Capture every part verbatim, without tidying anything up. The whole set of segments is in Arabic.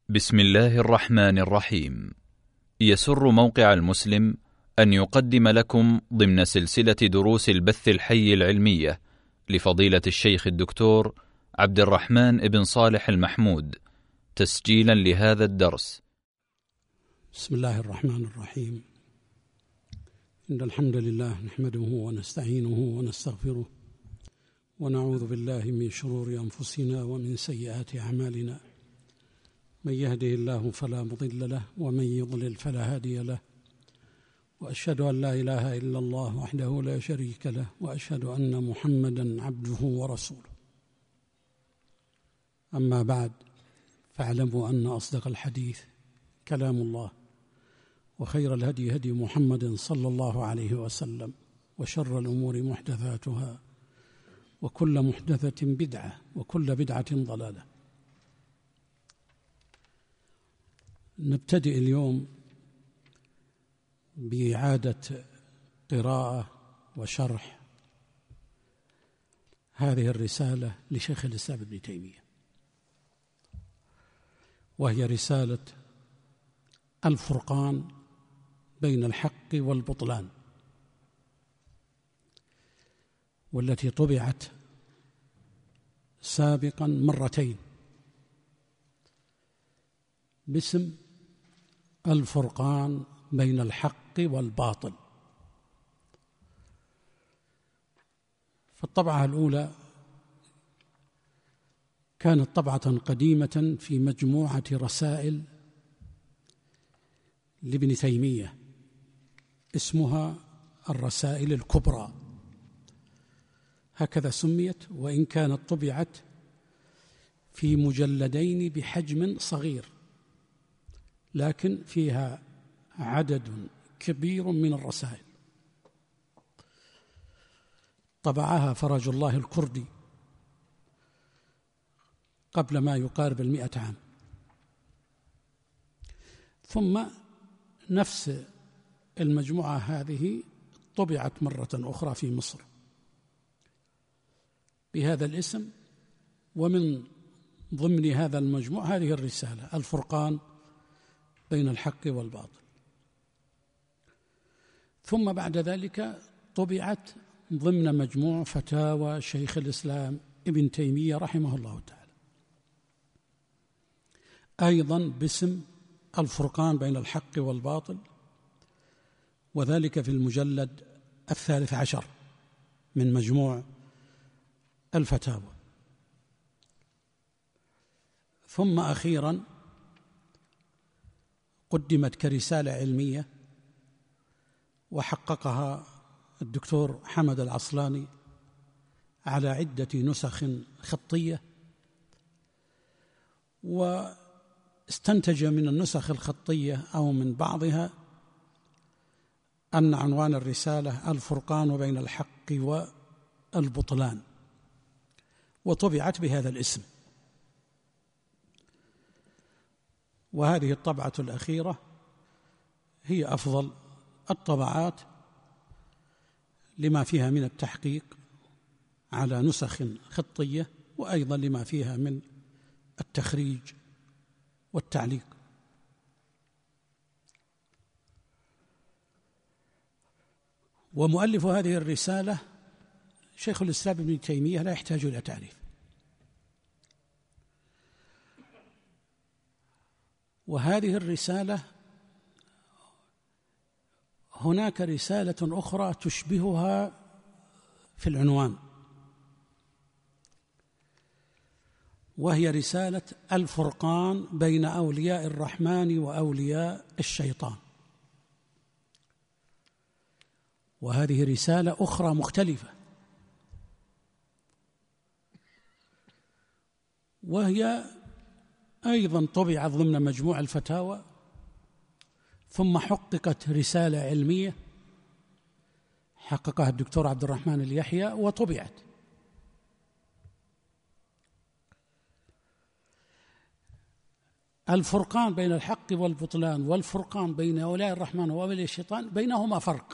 بسم الله الرحمن الرحيم. يسر موقع المسلم أن يقدم لكم ضمن سلسلة دروس البث الحي العلمية لفضيلة الشيخ الدكتور عبد الرحمن بن صالح المحمود تسجيلا لهذا الدرس. بسم الله الرحمن الرحيم. إن الحمد لله نحمده ونستعينه ونستغفره ونعوذ بالله من شرور أنفسنا ومن سيئات أعمالنا، من يهده الله فلا مضل له ومن يضلل فلا هادي له، وأشهد أن لا إله إلا الله وحده لا شريك له، وأشهد أن محمدًا عبده ورسوله. أما بعد، فاعلموا أن أصدق الحديث كلام الله، وخير الهدي هدي محمد صلى الله عليه وسلم، وشر الأمور محدثاتها، وكل محدثة بدعة، وكل بدعة ضلالة. نبتدئ اليوم بإعادة قراءة وشرح هذه الرسالة لشيخ الإسلام ابن تيمية، وهي رسالة الفرقان بين الحق والبطلان، والتي طبعت سابقا مرتين باسم الفرقان بين الحق والباطل. فالطبعة الأولى كانت طبعة قديمة في مجموعة رسائل لابن تيمية اسمها الرسائل الكبرى، هكذا سميت، وإن كانت طبعت في مجلدين بحجم صغير، لكن فيها عدد كبير من الرسائل. طبعها فرج الله الكردي قبل ما يقارب المئة عام، ثم نفس المجموعة هذه طبعت مرة أخرى في مصر بهذا الاسم، ومن ضمن هذا المجموع هذه الرسالة الفرقان بين الحق والباطل. ثم بعد ذلك طبعت ضمن مجموع فتاوى شيخ الإسلام ابن تيمية رحمه الله تعالى أيضا باسم الفرقان بين الحق والباطل، وذلك في المجلد الثالث عشر من مجموع الفتاوى. ثم أخيرا قدمت كرسالة علمية وحققها الدكتور حمد العصلاني على عدة نسخ خطية، واستنتج من النسخ الخطية أو من بعضها أن عنوان الرسالة الفرقان بين الحق والبطلان، وطبعت بهذا الاسم. وهذه الطبعة الأخيرة هي أفضل الطبعات لما فيها من التحقيق على نسخ خطية، وأيضا لما فيها من التخريج والتعليق. ومؤلف هذه الرسالة شيخ الإسلام ابن تيمية لا يحتاج إلى تعريف، وهذه الرسالة هناك رسالة أخرى تشبهها في العنوان، وهي رسالة الفرقان بين أولياء الرحمن وأولياء الشيطان، وهذه رسالة أخرى مختلفة، وهي أيضا طبعت ضمن مجموع الفتاوى، ثم حققت رسالة علمية حققها الدكتور عبد الرحمن اليحيى وطبعت. الفرقان بين الحق والبطلان والفرقان بين أولياء الرحمن وأولياء الشيطان بينهما فرق،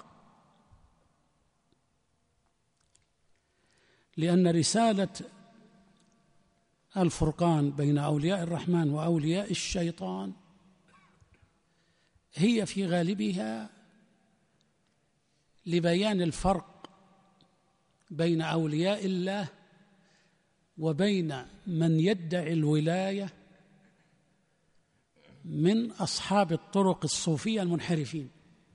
لأن رسالة الفرقان بين أولياء الرحمن وأولياء الشيطان هي في غالبها لبيان الفرق بين أولياء الله وبين من يدعي الولاية من أصحاب الطرق الصوفية المنحرفين.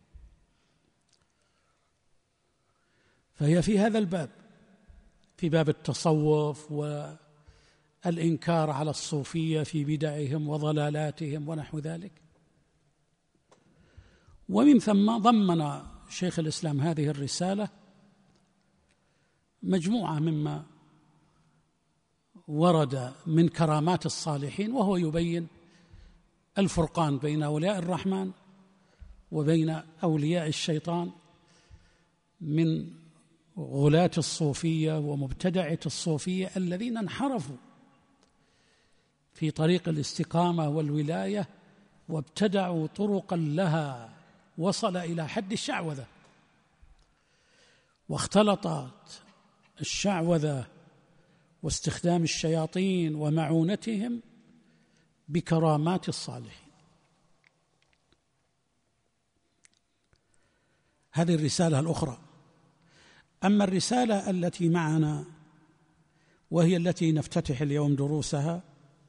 فهي في هذا الباب، في باب التصوف والإنكار على الصوفية في بدعهم وضلالاتهم ونحو ذلك. ومن ثم ضمن شيخ الإسلام هذه الرسالة مجموعة مما ورد من كرامات الصالحين، وهو يبين الفرقان بين أولياء الرحمن وبين أولياء الشيطان من غلاة الصوفية ومبتدعة الصوفية الذين انحرفوا في طريق الاستقامة والولاية وابتدعوا طرقا لها وصل إلى حد الشعوذة، واختلطت الشعوذة واستخدام الشياطين ومعونتهم بكرامات الصالحين. هذه الرسالة الأخرى. أما الرسالة التي معنا وهي التي نفتتح اليوم دروسها،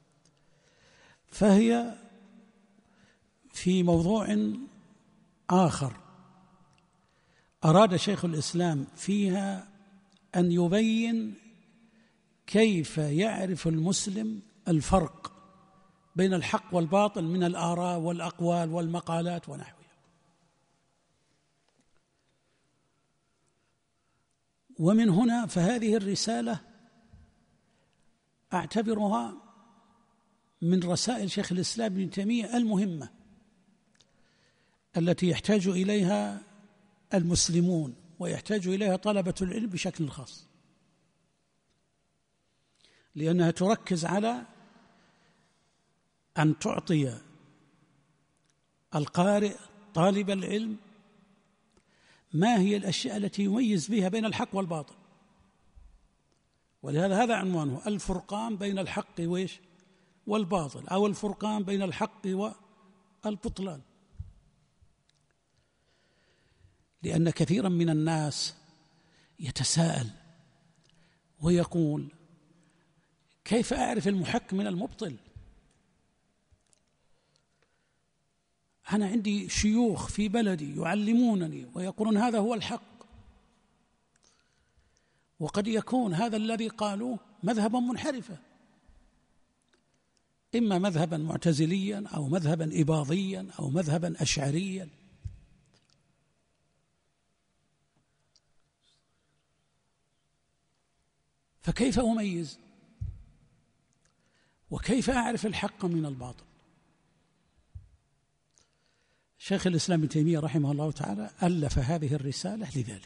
فهي في موضوع آخر أراد شيخ الإسلام فيها أن يبين كيف يعرف المسلم الفرق بين الحق والباطل من الآراء والأقوال والمقالات ونحوها. ومن هنا فهذه الرسالة أعتبرها من رسائل شيخ الإسلام ابن تيمية المهمة التي يحتاج إليها المسلمون ويحتاج إليها طلبة العلم بشكل خاص، لأنها تركز على أن تعطي القارئ طالب العلم ما هي الأشياء التي يميز بها بين الحق والباطل. ولهذا هذا عنوانه، الفرقان بين الحق وإيش والباطل، أو الفرقان بين الحق والبطلان. لأن كثيرا من الناس يتساءل ويقول: كيف أعرف المحق من المبطل؟ أنا عندي شيوخ في بلدي يعلمونني ويقولون هذا هو الحق، وقد يكون هذا الذي قالوه مذهبا منحرفا، إما مذهبا معتزليا أو مذهبا إباضيا أو مذهبا أشعريا. فكيف أميز؟ وكيف أعرف الحق من الباطل؟ شيخ الإسلام ابن تيمية رحمه الله تعالى ألف هذه الرسالة لذلك،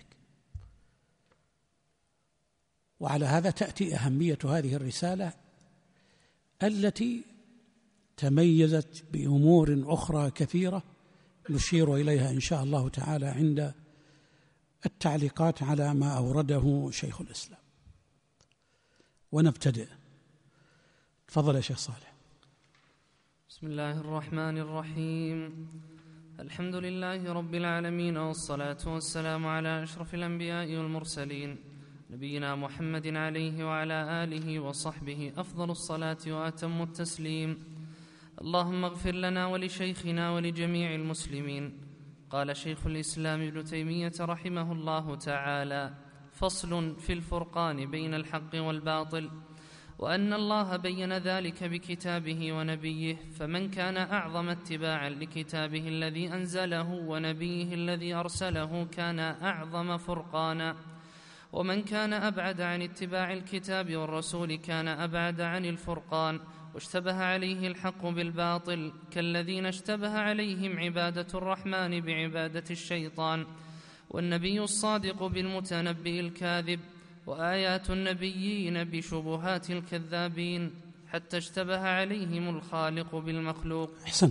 وعلى هذا تأتي أهمية هذه الرسالة التي تميزت بأمور أخرى كثيرة نشير إليها إن شاء الله تعالى عند التعليقات على ما أورده شيخ الإسلام. ونبتدئ. تفضل يا شيخ صالح. بسم الله الرحمن الرحيم. الحمد لله رب العالمين، والصلاة والسلام على أشرف الأنبياء والمرسلين، نبينا محمد عليه وعلى آله وصحبه أفضل الصلاة وأتم التسليم. اللهم اغفر لنا ولشيخنا ولجميع المسلمين. قال شيخ الإسلام ابن تيمية رحمه الله تعالى: فصل في الفرقان بين الحق والباطل، وأن الله بين ذلك بكتابه ونبيه، فمن كان أعظم اتباعا لكتابه الذي أنزله ونبيه الذي أرسله كان أعظم فرقانا، ومن كان أبعد عن اتباع الكتاب والرسول كان أبعد عن الفرقان، واشتبه عليه الحق بالباطل كالذين اشتبه عليهم عبادة الرحمن بعبادة الشيطان، والنبي الصادق بالمتنبئ الكاذب، وآيات النبيين بشبهات الكذابين، حتى اشتبه عليهم الخالق بالمخلوق. أحسن.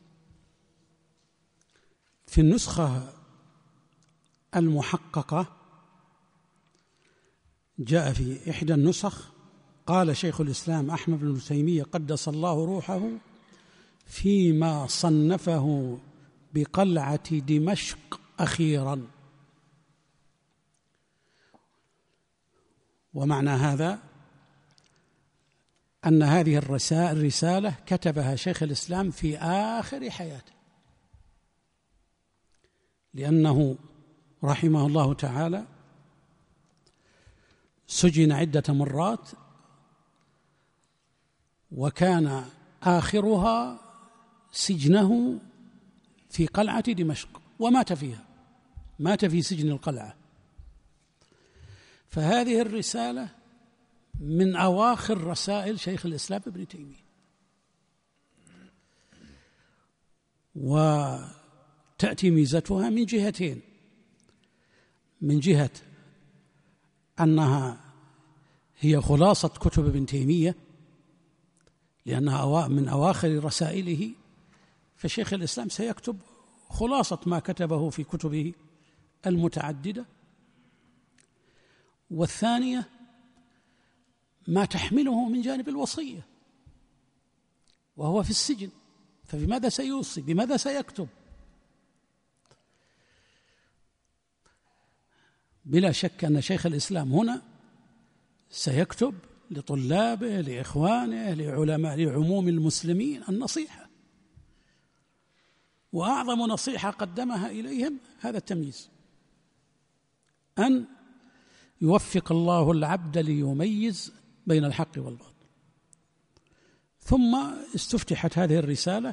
في النسخة المحققة جاء في إحدى النسخ قال شيخ الإسلام أحمد بن تيمية قدس الله روحه فيما صنفه بقلعة دمشق أخيرا، ومعنى هذا أن هذه الرسالة كتبها شيخ الإسلام في آخر حياته، لأنه رحمه الله تعالى سجن عدة مرات، وكان آخرها سجنه في قلعة دمشق، ومات فيها، مات في سجن القلعة. فهذه الرسالة من أواخر رسائل شيخ الإسلام ابن تيمية، وتأتي ميزتها من جهتين: من جهة أنها هي خلاصة كتب ابن تيمية، لأنها من أواخر رسائله، فشيخ الإسلام سيكتب خلاصة ما كتبه في كتبه المتعددة. والثانية ما تحمله من جانب الوصية، وهو في السجن، فبماذا سيوصي؟ بماذا سيكتب؟ بلا شك أن شيخ الإسلام هنا سيكتب لطلابه، لإخوانه، لعلماء، لعموم المسلمين النصيحة، وأعظم نصيحة قدمها إليهم هذا التمييز، أن يوفق الله العبد ليميز بين الحق والباطل. ثم استفتحت هذه الرسالة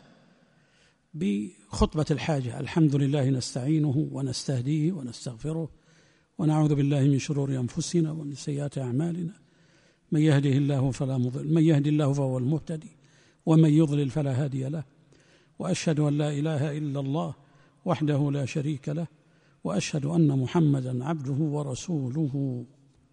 بخطبة الحاجة: الحمد لله نستعينه ونستهديه ونستغفره ونعوذ بالله من شرور أنفسنا ومن سيئات أعمالنا، من يهده الله فلا مضل من يهدي الله فهو المهتدي ومن يضلل فلا هادي له، وأشهد أن لا إله إلا الله وحده لا شريك له، وأشهد أن محمدًا عبده ورسوله.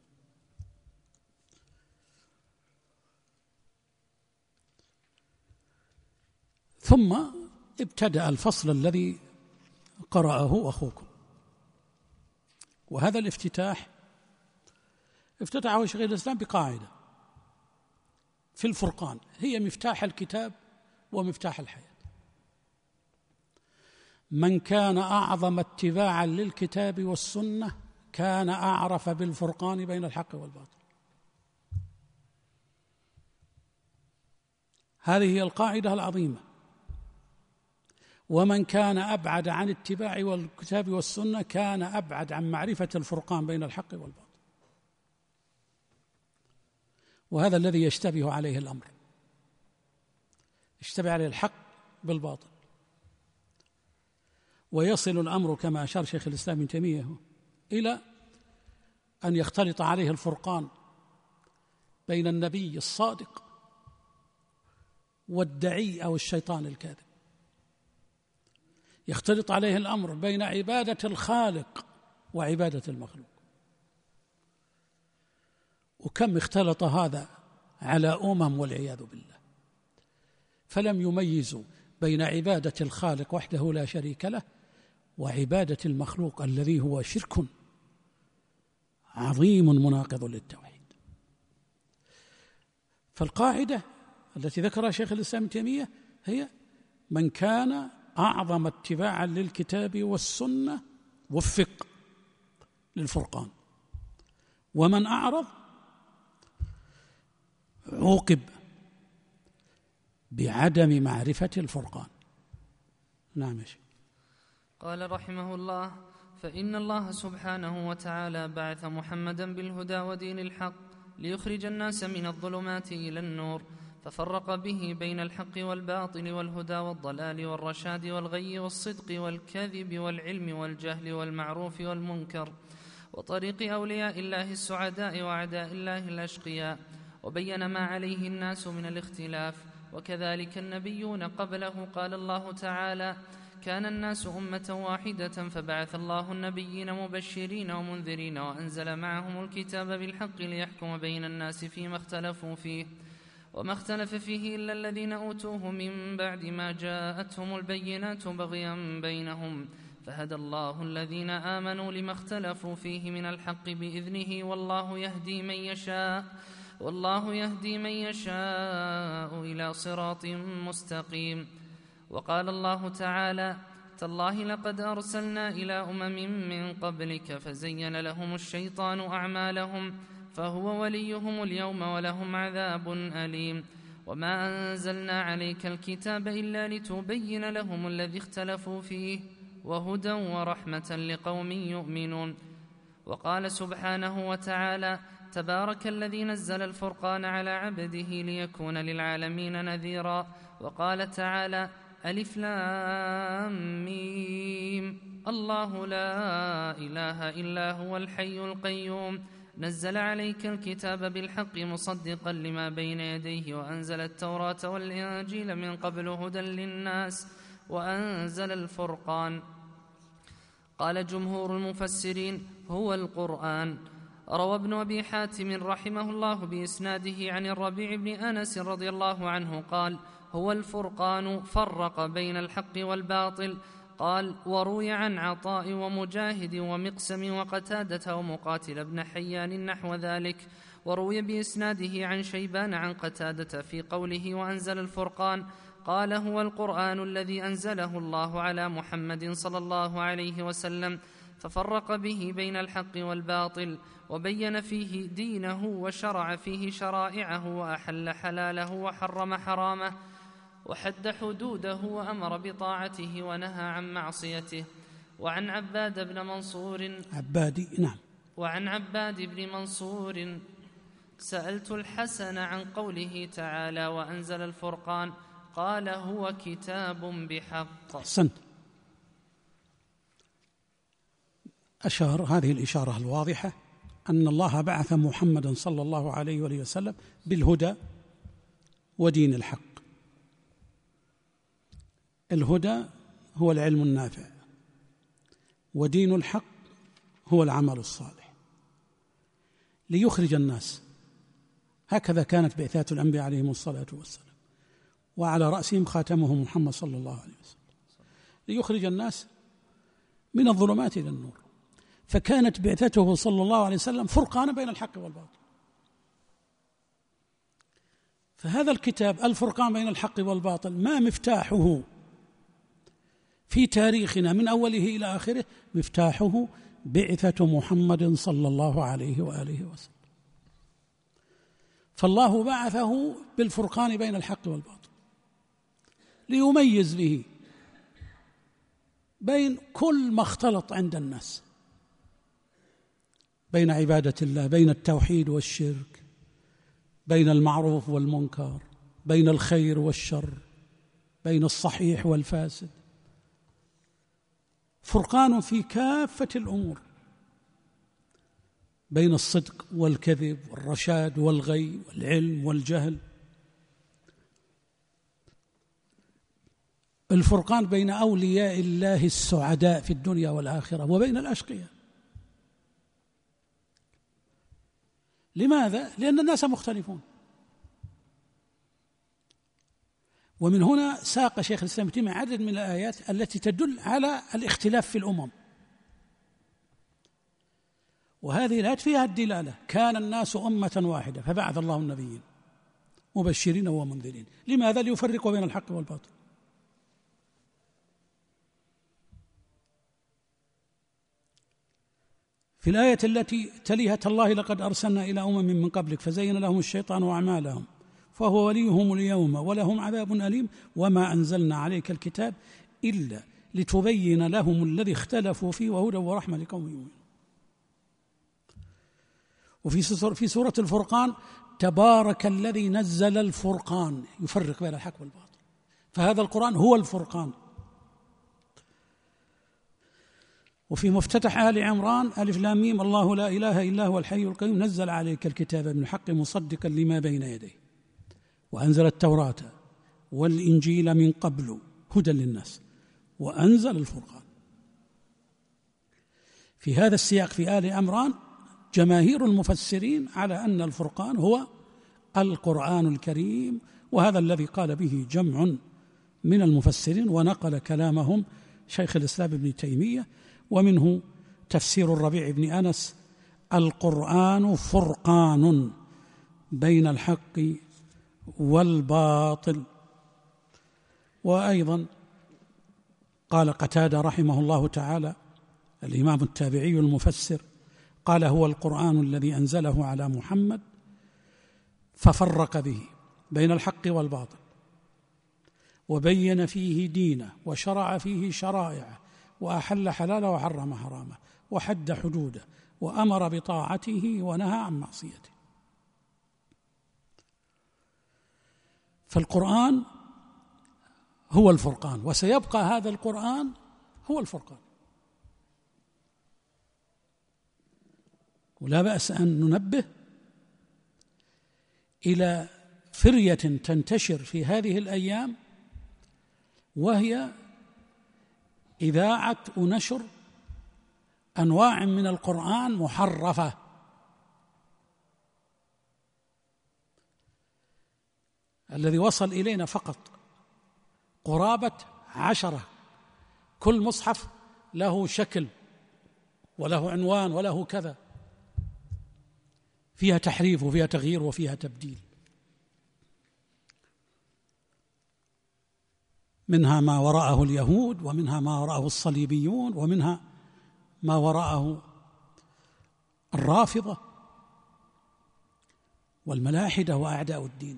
ثم ابتدأ الفصل الذي قرأه أخوكم، وهذا الافتتاح افتتحه شيخ الإسلام بقاعدة في الفرقان هي مفتاح الكتاب ومفتاح الحياة: من كان أعظم اتباعا للكتاب والسنة كان أعرف بالفرقان بين الحق والباطل. هذه هي القاعدة العظيمة. ومن كان أبعد عن اتباع الكتاب والسنة كان أبعد عن معرفة الفرقان بين الحق والباطل. وهذا الذي يشتبه عليه الأمر، يشتبه عليه الحق بالباطل، ويصل الأمر كما أشار شيخ الإسلام ابن تيمية إلى أن يختلط عليه الفرقان بين النبي الصادق والدعي أو الشيطان الكاذب، يختلط عليه الأمر بين عبادة الخالق وعبادة المخلوق. وكم اختلط هذا على أمم والعياذ بالله، فلم يميزوا بين عبادة الخالق وحده لا شريك له وعبادة المخلوق الذي هو شرك عظيم مناقض للتوحيد. فالقاعدة التي ذكرها شيخ الإسلام ابن تيمية هي: من كان أعظم اتباعا للكتاب والسنة وفق للفرقان، ومن أعرض عوقب بعدم معرفة الفرقان. نعم يا شيخ. قال رحمه الله: فإن الله سبحانه وتعالى بعث محمدا بالهدى ودين الحق ليخرج الناس من الظلمات إلى النور، ففرق به بين الحق والباطل والهدى والضلال والرشاد والغي والصدق والكذب والعلم والجهل والمعروف والمنكر، وطريق أولياء الله السعداء وأعداء الله الأشقياء، وبين ما عليه الناس من الاختلاف. وكذلك النبيون قبله. قال الله تعالى: كان الناس أمة واحدة فبعث الله النبيين مبشرين ومنذرين وأنزل معهم الكتاب بالحق ليحكم بين الناس فيما اختلفوا فيه، وما اختلف فيه إلا الذين أوتوه من بعد ما جاءتهم البينات بغيا بينهم، فهدى الله الذين آمنوا لما اختلفوا فيه من الحق بإذنه، والله يهدي من يشاء والله يهدي من يشاء إلى صراط مستقيم. وقال الله تعالى: تالله لقد أرسلنا إلى أمم من قبلك فزين لهم الشيطان أعمالهم فهو وليهم اليوم ولهم عذاب أليم. وما أنزلنا عليك الكتاب إلا لتبين لهم الذي اختلفوا فيه وهدى ورحمة لقوم يؤمنون. وقال سبحانه وتعالى: تبارك الذي نزل الفرقان على عبده ليكون للعالمين نذيرا. وقال تعالى: ألف لام ميم الله لا إله إلا هو الحي القيوم نزل عليك الكتاب بالحق مصدقا لما بين يديه وأنزل التوراة والإنجيل من قبل هدى للناس وأنزل الفرقان. قال جمهور المفسرين: هو القرآن. روى ابن أبي حاتم رحمه الله بإسناده عن الربيع بن أنس رضي الله عنه قال: هو الفرقان فرق بين الحق والباطل. قال: وروي عن عطاء ومجاهد ومقسم وقتادة ومقاتل بن حيان نحو ذلك. وروي بإسناده عن شيبان عن قتادة في قوله وأنزل الفرقان قال: هو القرآن الذي أنزله الله على محمد صلى الله عليه وسلم ففرق به بين الحق والباطل وبين فيه دينه وشرع فيه شرائعه وأحل حلاله وحرم حرامه وحد حدوده وأمر بطاعته ونهى عن معصيته. وعن عباد بن منصور عبادي نعم وعن عباد بن منصور سألت الحسن عن قوله تعالى وأنزل الفرقان قال: هو كتاب بحق. أحسنت. أشار هذه الإشارة الواضحة أن الله بعث محمدا صلى الله عليه وآله وسلم بالهدى ودين الحق. الهدى هو العلم النافع، ودين الحق هو العمل الصالح، ليخرج الناس. هكذا كانت بعثات الأنبياء عليهم الصلاة والسلام، وعلى رأسهم خاتمهم محمد صلى الله عليه وسلم، ليخرج الناس من الظلمات إلى النور. فكانت بعثته صلى الله عليه وسلم فرقانا بين الحق والباطل. فهذا الكتاب الفرقان بين الحق والباطل ما مفتاحه في تاريخنا من أوله إلى آخره؟ مفتاحه بعثة محمد صلى الله عليه وآله وسلم. فالله بعثه بالفرقان بين الحق والباطل ليميز به بين كل ما اختلط عند الناس، بين عبادة الله، بين التوحيد والشرك، بين المعروف والمنكر، بين الخير والشر، بين الصحيح والفاسد. فرقان في كافة الأمور، بين الصدق والكذب والرشاد والغي والعلم والجهل. الفرقان بين أولياء الله السعداء في الدنيا والآخرة وبين الأشقياء. لماذا؟ لأن الناس مختلفون. ومن هنا ساق شيخ الإسلام ابن تيمية عدد من الآيات التي تدل على الاختلاف في الأمم، وهذه الآيات فيها الدلالة: كان الناس أمة واحدة فبعث الله النبيين مبشرين ومنذرين. لماذا؟ ليفرقوا بين الحق والباطل. في الآية التي تليها: تالله لقد أرسلنا إلى أمم من قبلك فزين لهم الشيطان أعمالهم فهو وليهم اليوم ولهم عذاب أليم وما أنزلنا عليك الكتاب إلا لتبين لهم الذي اختلفوا فيه وهدى ورحمة لقوم يؤمنون. وفي في سورة الفرقان: تبارك الذي نزل الفرقان، يفرق بين الحق والباطل. فهذا القرآن هو الفرقان. وفي مفتتح آل عمران: ألف لام ميم الله لا إله إلا هو الحي القيوم نزل عليك الكتاب بالحق مصدقا لما بين يديه وأنزل التوراة والإنجيل من قبل هدى للناس وأنزل الفرقان. في هذا السياق في آل عمران جماهير المفسرين على أن الفرقان هو القرآن الكريم، وهذا الذي قال به جمع من المفسرين، ونقل كلامهم شيخ الإسلام ابن تيمية، ومنه تفسير الربيع بن أنس: القرآن فرقان بين الحق والباطل. وأيضا قال قتادة رحمه الله تعالى الإمام التابعي المفسر، قال: هو القرآن الذي أنزله على محمد ففرق به بين الحق والباطل، وبين فيه دينه، وشرع فيه شرائعه، وأحل حلاله وحرم حرامه، وحد حدوده، وأمر بطاعته ونهى عن معصيته. فالقرآن هو الفرقان، وسيبقى هذا القرآن هو الفرقان. ولا بأس أن ننبه إلى فرية تنتشر في هذه الأيام، وهي إذاعة ونشر أنواع من القرآن محرفة. الذي وصل إلينا فقط قرابة عشرة، كل مصحف له شكل وله عنوان وله كذا، فيها تحريف وفيها تغيير وفيها تبديل. منها ما وراءه اليهود، ومنها ما وراءه الصليبيون، ومنها ما وراءه الرافضة والملاحدة وأعداء الدين.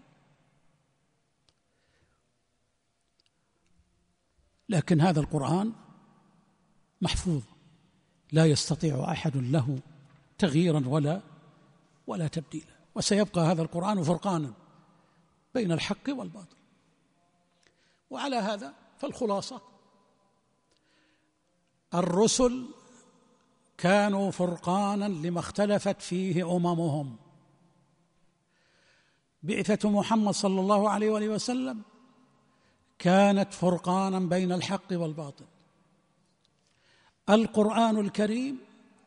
لكن هذا القرآن محفوظ، لا يستطيع أحد له تغييرا ولا ولا تبديلا، وسيبقى هذا القرآن فرقانا بين الحق والباطل. وعلى هذا فالخلاصة: الرسل كانوا فرقانا لما اختلفت فيه أممهم. بعثة محمد صلى الله عليه وآله وسلم كانت فرقانا بين الحق والباطل. القرآن الكريم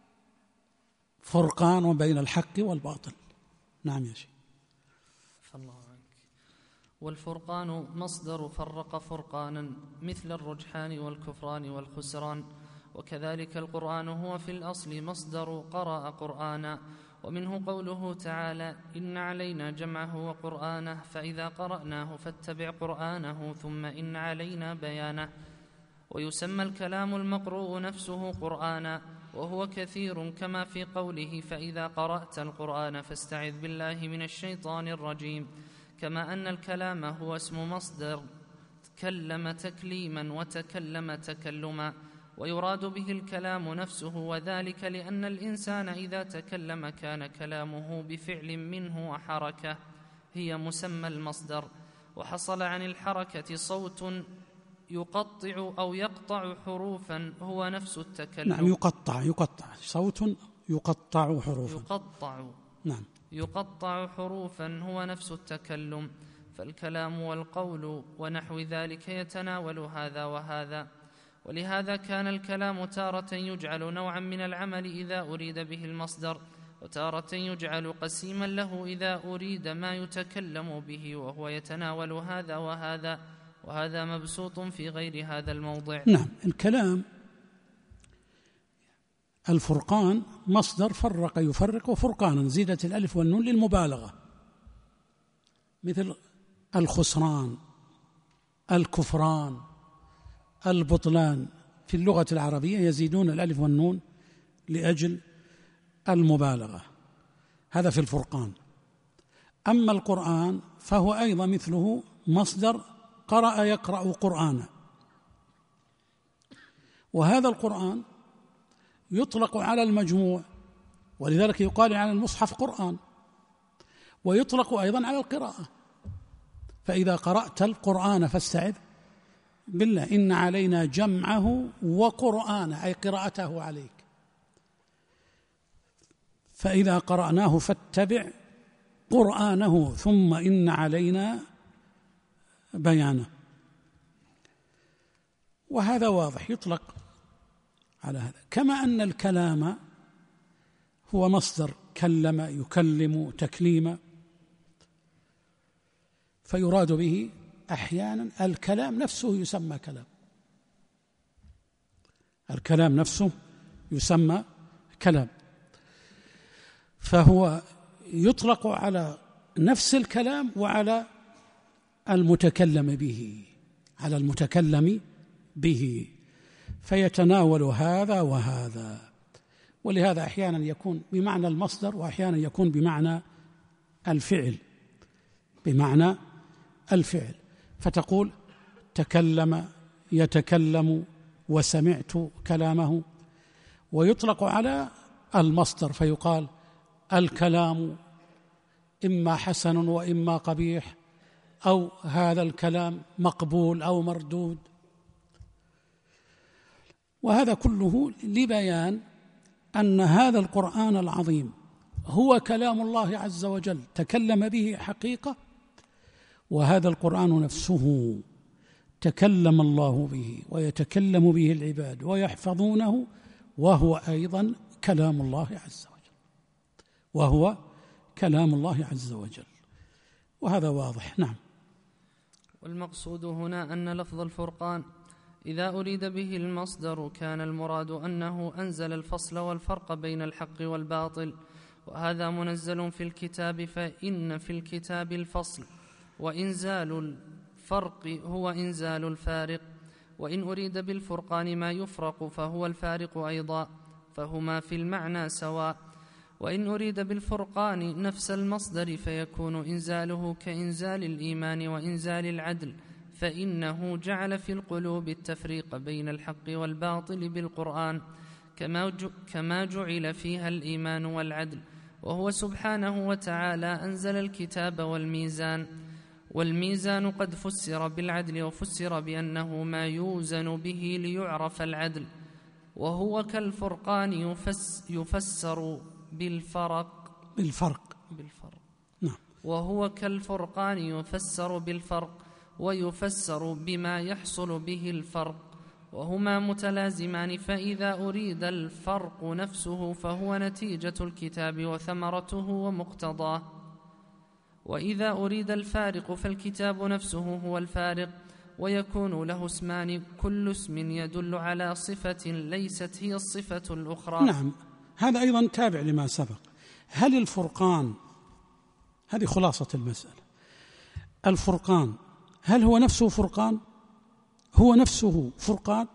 فرقان بين الحق والباطل. نعم يا شيخ. الله عنك. والفرقان مصدر فرق فرقانا، مثل الرجحان والكفران والخسران. وكذلك القرآن هو في الأصل مصدر قرأ قرآنا، ومنه قوله تعالى: إن علينا جمعه وقرآنه فإذا قرأناه فاتبع قرآنه ثم إن علينا بيانه. ويسمى الكلام المقروء نفسه قرآنا، وهو كثير، كما في قوله: فإذا قرأت القرآن فاستعذ بالله من الشيطان الرجيم. كما أن الكلام هو اسم مصدر تكلم تكليما وتكلم تكلما، ويراد به الكلام نفسه، وذلك لأن الإنسان إذا تكلم كان كلامه بفعل منه وحركة هي مسمى المصدر. وحصل عن الحركة صوت يقطع أو يقطع حروفا هو نفس التكلم. نعم، يقطع يقطع صوت يقطع حروفا يقطع نعم يقطع حروفا هو نفس التكلم. فالكلام والقول ونحو ذلك يتناول هذا وهذا. ولهذا كان الكلام تارة يجعل نوعا من العمل إذا أريد به المصدر، وتارة يجعل قسيما له إذا أريد ما يتكلم به، وهو يتناول هذا وهذا، وهذا مبسوط في غير هذا الموضع. نعم. الكلام الفرقان مصدر فرق يفرق، وفرقانا زيدت الألف والنون للمبالغة، مثل الخسران، الكفران، البطلان. في اللغة العربية يزيدون الألف والنون لأجل المبالغة. هذا في الفرقان. أما القرآن فهو أيضا مثله مصدر قرأ يقرأ قرآنا، وهذا القرآن يطلق على المجموع، ولذلك يقال على المصحف قرآن، ويطلق أيضا على القراءة. فإذا قرأت القرآن فاستعذ بالله إن علينا جمعه وقرآنه، أي قراءته عليك. فإذا قرأناه فاتبع قرآنه ثم إن علينا بيانه. وهذا واضح يطلق على هذا. كما أن الكلام هو مصدر كلم يكلم تكليما، فيراد به أحيانا الكلام نفسه يسمى كلام، الكلام نفسه يسمى كلام، فهو يطلق على نفس الكلام وعلى المتكلم به، على المتكلم به، فيتناول هذا وهذا. ولهذا أحيانا يكون بمعنى المصدر وأحيانا يكون بمعنى الفعل، بمعنى الفعل، فتقول تكلم، يتكلم، وسمعت كلامه. ويطلق على المصدر فيقال الكلام إما حسن وإما قبيح، أو هذا الكلام مقبول أو مردود. وهذا كله لبيان أن هذا القرآن العظيم هو كلام الله عز وجل تكلم به حقيقة، وهذا القرآن نفسه تكلم الله به ويتكلم به العباد ويحفظونه، وهو أيضا كلام الله عز وجل، وهو كلام الله عز وجل، وهذا واضح. نعم. والمقصود هنا أن لفظ الفرقان إذا أريد به المصدر كان المراد أنه أنزل الفصل والفرق بين الحق والباطل، وهذا منزل في الكتاب، فإن في الكتاب الفصل، وإنزال الفرق هو إنزال الفارق. وإن أريد بالفرقان ما يفرق فهو الفارق أيضا، فهما في المعنى سواء. وإن أريد بالفرقان نفس المصدر فيكون إنزاله كإنزال الإيمان وإنزال العدل، فإنه جعل في القلوب التفريق بين الحق والباطل بالقرآن، كما جعل فيها الإيمان والعدل. وهو سبحانه وتعالى أنزل الكتاب والميزان، والميزان قد فسر بالعدل، وفسر بأنه ما يوزن به ليعرف العدل. وهو كالفرقان يفس يفسر بالفرق بالفرق بالفرق نعم. وهو كالفرقان يفسر بالفرق، ويفسر بما يحصل به الفرق، وهما متلازمان. فإذا أريد الفرق نفسه فهو نتيجة الكتاب وثمرته ومقتضاه، وإذا أريد الفارق فالكتاب نفسه هو الفارق، ويكون له اسمان كل اسم يدل على صفة ليست هي الصفة الأخرى. نعم، هذا أيضا تابع لما سبق. هل الفرقان، هذه خلاصة المسألة، الفرقان هل هو نفسه فرقان؟ هو نفسه فرقان؟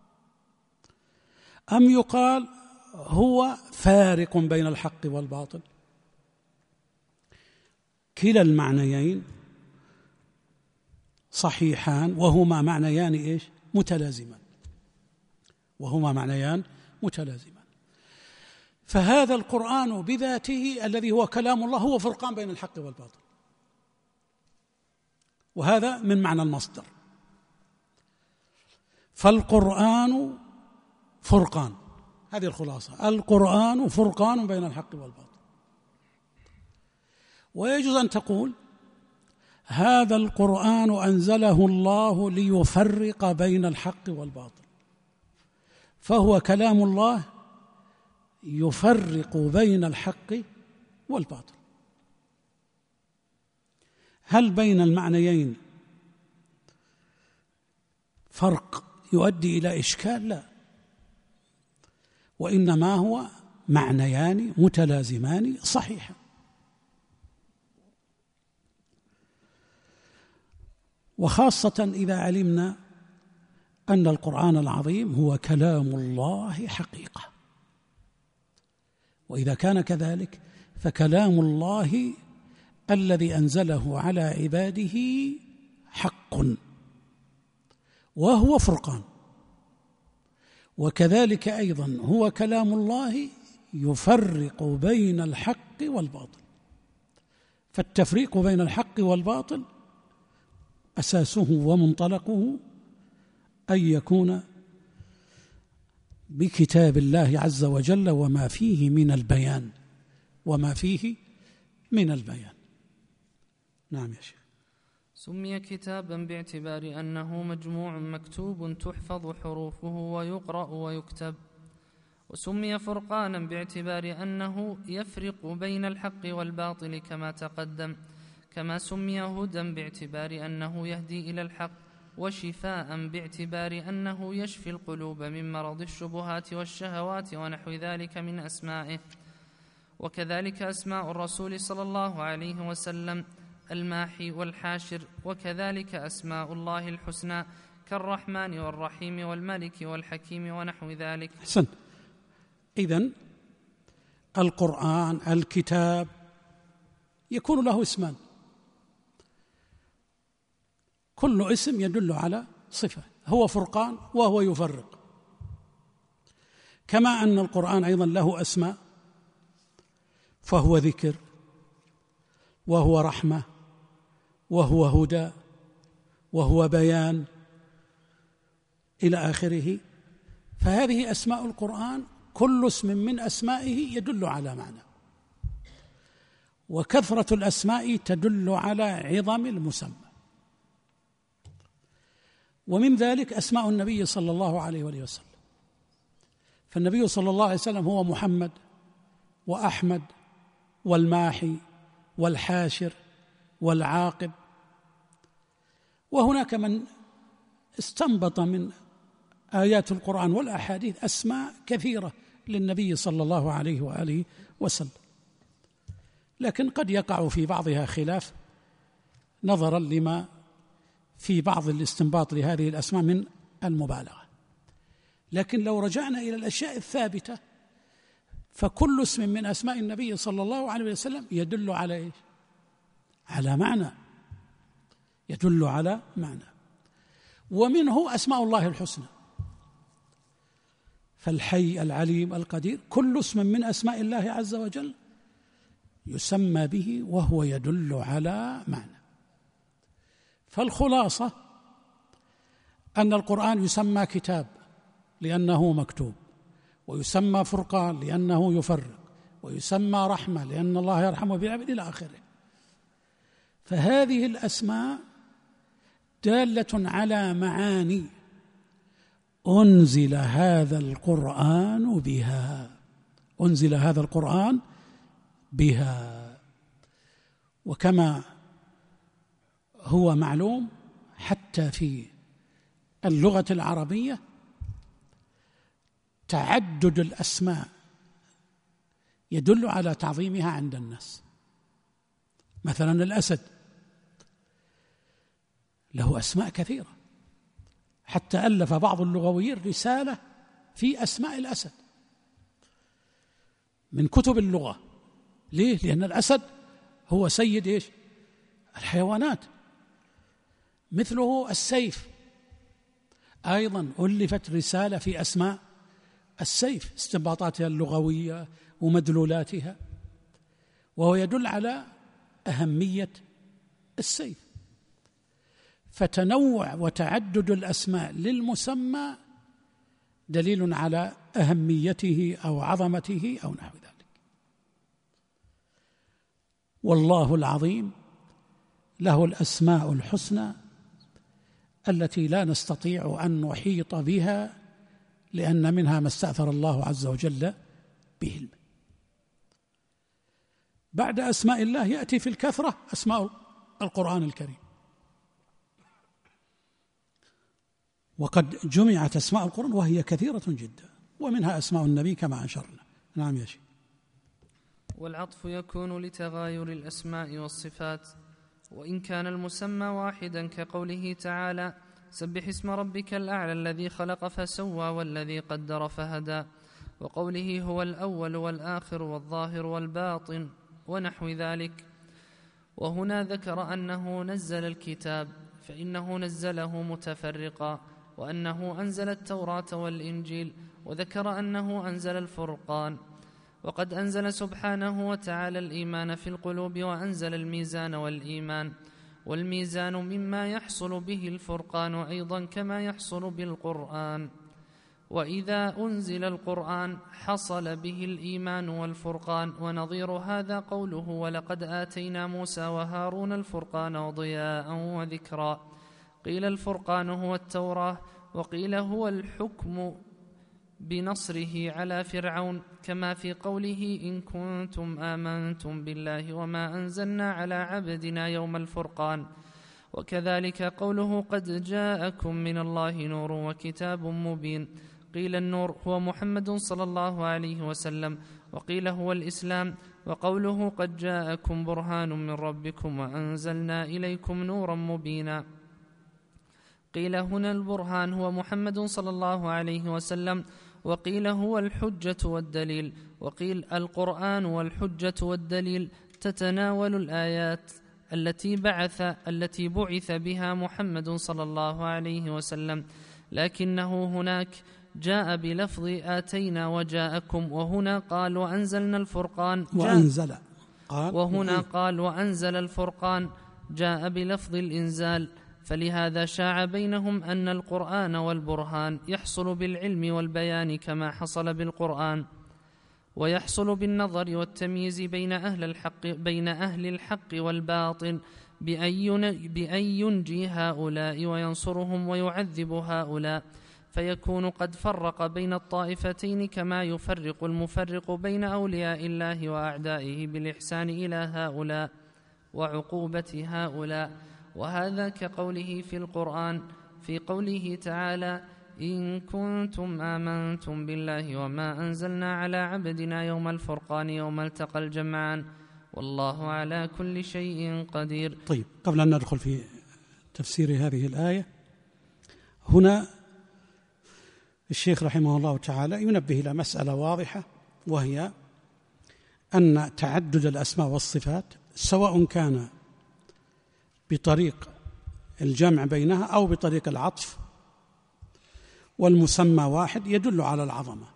أم يقال هو فارق بين الحق والباطل؟ كلا المعنيين صحيحان، وهما معنيان إيش؟ متلازمان، وهما معنيان متلازمان. فهذا القرآن بذاته الذي هو كلام الله هو فرقان بين الحق والباطل، وهذا من معنى المصدر. فالقرآن فرقان، هذه الخلاصة، القرآن فرقان بين الحق والباطل. ويجوز أن تقول هذا القرآن أنزله الله ليفرق بين الحق والباطل، فهو كلام الله يفرق بين الحق والباطل. هل بين المعنيين فرق يؤدي إلى إشكال؟ لا، وإنما هو معنيان متلازمان صحيحا. وخاصة إذا علمنا أن القرآن العظيم هو كلام الله حقيقة، وإذا كان كذلك فكلام الله الذي أنزله على عباده حق وهو فرقان، وكذلك أيضا هو كلام الله يفرق بين الحق والباطل. فالتفريق بين الحق والباطل أساسه ومنطلقه أن يكون بكتاب الله عز وجل وما فيه من البيان وما فيه من البيان. نعم يا شيخ. سمي كتابا باعتبار أنه مجموع مكتوب تحفظ حروفه ويقرأ ويكتب، وسمي فرقانا باعتبار أنه يفرق بين الحق والباطل كما تقدم، كما سمي هدى باعتبار أنه يهدي إلى الحق، وشفاء باعتبار أنه يشفي القلوب من مرض الشبهات والشهوات ونحو ذلك من أسمائه. وكذلك أسماء الرسول صلى الله عليه وسلم الماحي والحاشر، وكذلك أسماء الله الحسنى كالرحمن والرحيم والملك والحكيم ونحو ذلك. أحسن. إذن القرآن الكتاب يكون له اسمان، كل اسم يدل على صفة، هو فرقان وهو يفرق، كما أن القرآن أيضا له أسماء، فهو ذكر وهو رحمة وهو هدى وهو بيان إلى آخره. فهذه أسماء القرآن كل اسم من أسمائه يدل على معنى، وكثرة الأسماء تدل على عظم المسمى. ومن ذلك أسماء النبي صلى الله عليه وآله وسلم، فالنبي صلى الله عليه وسلم هو محمد وأحمد والماحي والحاشر والعاقب. وهناك من استنبط من آيات القرآن والأحاديث أسماء كثيرة للنبي صلى الله عليه وآله وسلم، لكن قد يقع في بعضها خلاف نظرا لما في بعض الاستنباط لهذه الأسماء من المبالغة. لكن لو رجعنا إلى الأشياء الثابتة فكل اسم من أسماء النبي صلى الله عليه وسلم يدل على إيش؟ على معنى، يدل على معنى. ومنه أسماء الله الحسنى، فالحي العليم القدير كل اسم من أسماء الله عز وجل يسمى به وهو يدل على معنى. فالخلاصة أن القرآن يسمى كتاب لأنه مكتوب، ويسمى فرقان لأنه يفرق، ويسمى رحمة لأن الله يرحم بالعبد إلى آخره. فهذه الأسماء دالة على معاني أنزل هذا القرآن بها، أنزل هذا القرآن بها. وكما هو معلوم حتى في اللغة العربية تعدد الأسماء يدل على تعظيمها عند الناس. مثلا الأسد له أسماء كثيرة، حتى ألف بعض اللغويين رسالة في أسماء الأسد من كتب اللغة. ليه؟ لأن الأسد هو سيد إيش؟ الحيوانات. مثله السيف أيضا ألفت رسالة في أسماء السيف، استنباطاتها اللغوية ومدلولاتها، وهو يدل على أهمية السيف. فتنوع وتعدد الأسماء للمسمى دليل على أهميته أو عظمته أو نحو ذلك. والله العظيم له الأسماء الحسنى التي لا نستطيع أن نحيط بها، لأن منها ما استأثر الله عز وجل به. بعد أسماء الله يأتي في الكثرة أسماء القرآن الكريم، وقد جمعت أسماء القرآن وهي كثيرة جدا، ومنها أسماء النبي كما أشرنا. نعم يا شيخ. والعطف يكون لتغاير الأسماء والصفات، وإن كان المسمى واحدا كقوله تعالى: سبح اسم ربك الأعلى الذي خلق فسوى والذي قدر فهدى، وقوله هو الأول والآخر والظاهر والباطن ونحو ذلك. وهنا ذكر أنه نزل الكتاب، فإنه نزله متفرقا، وأنه أنزل التوراة والإنجيل، وذكر أنه أنزل الفرقان. وقد أنزل سبحانه وتعالى الإيمان في القلوب، وأنزل الميزان والإيمان، والميزان مما يحصل به الفرقان أيضا كما يحصل بالقرآن. وإذا أنزل القرآن حصل به الإيمان والفرقان. ونظير هذا قوله: ولقد آتينا موسى وهارون الفرقان وضياء وذكرا. قيل الفرقان هو التوراة، وقيل هو الحكم بنصره على فرعون، كما في قوله: إن كنتم آمنتم بالله وما أنزلنا على عبدنا يوم الفرقان. وكذلك قوله: قد جاءكم من الله نور وكتاب مبين. قيل النور هو محمد صلى الله عليه وسلم، وقيل هو الإسلام. وقوله قد جاءكم برهان من ربكم وأنزلنا إليكم نورا مبينا، قيل هنا البرهان هو محمد صلى الله عليه وسلم، وقيل هو الحجة والدليل، وقيل القرآن والحجة والدليل تتناول الآيات التي بعث التي بعث بها محمد صلى الله عليه وسلم، لكنه هناك جاء بلفظ آتينا وجاءكم، وهنا قال وأنزلنا الفرقان وأنزل قال وهنا قال وأنزل الفرقان جاء بلفظ الإنزال، فلهذا شاع بينهم أن القرآن والبرهان يحصل بالعلم والبيان كما حصل بالقرآن، ويحصل بالنظر والتمييز بين أهل الحق بين أهل الحق والباطل بأن ينجي هؤلاء وينصرهم ويعذب هؤلاء، فيكون قد فرق بين الطائفتين كما يفرق المفرق بين أولياء الله وأعدائه بالإحسان إلى هؤلاء وعقوبة هؤلاء. وهذا كقوله في القرآن في قوله تعالى إن كنتم آمنتم بالله وما أنزلنا على عبدنا يوم الفرقان يوم التقى الجمعان والله على كل شيء قدير. طيب، قبل أن ندخل في تفسير هذه الآية، هنا الشيخ رحمه الله تعالى ينبه إلى مسألة واضحة، وهي أن تعدد الأسماء والصفات سواء كان بطريق الجمع بينها أو بطريق العطف والمسمى واحد يدل على العظمة،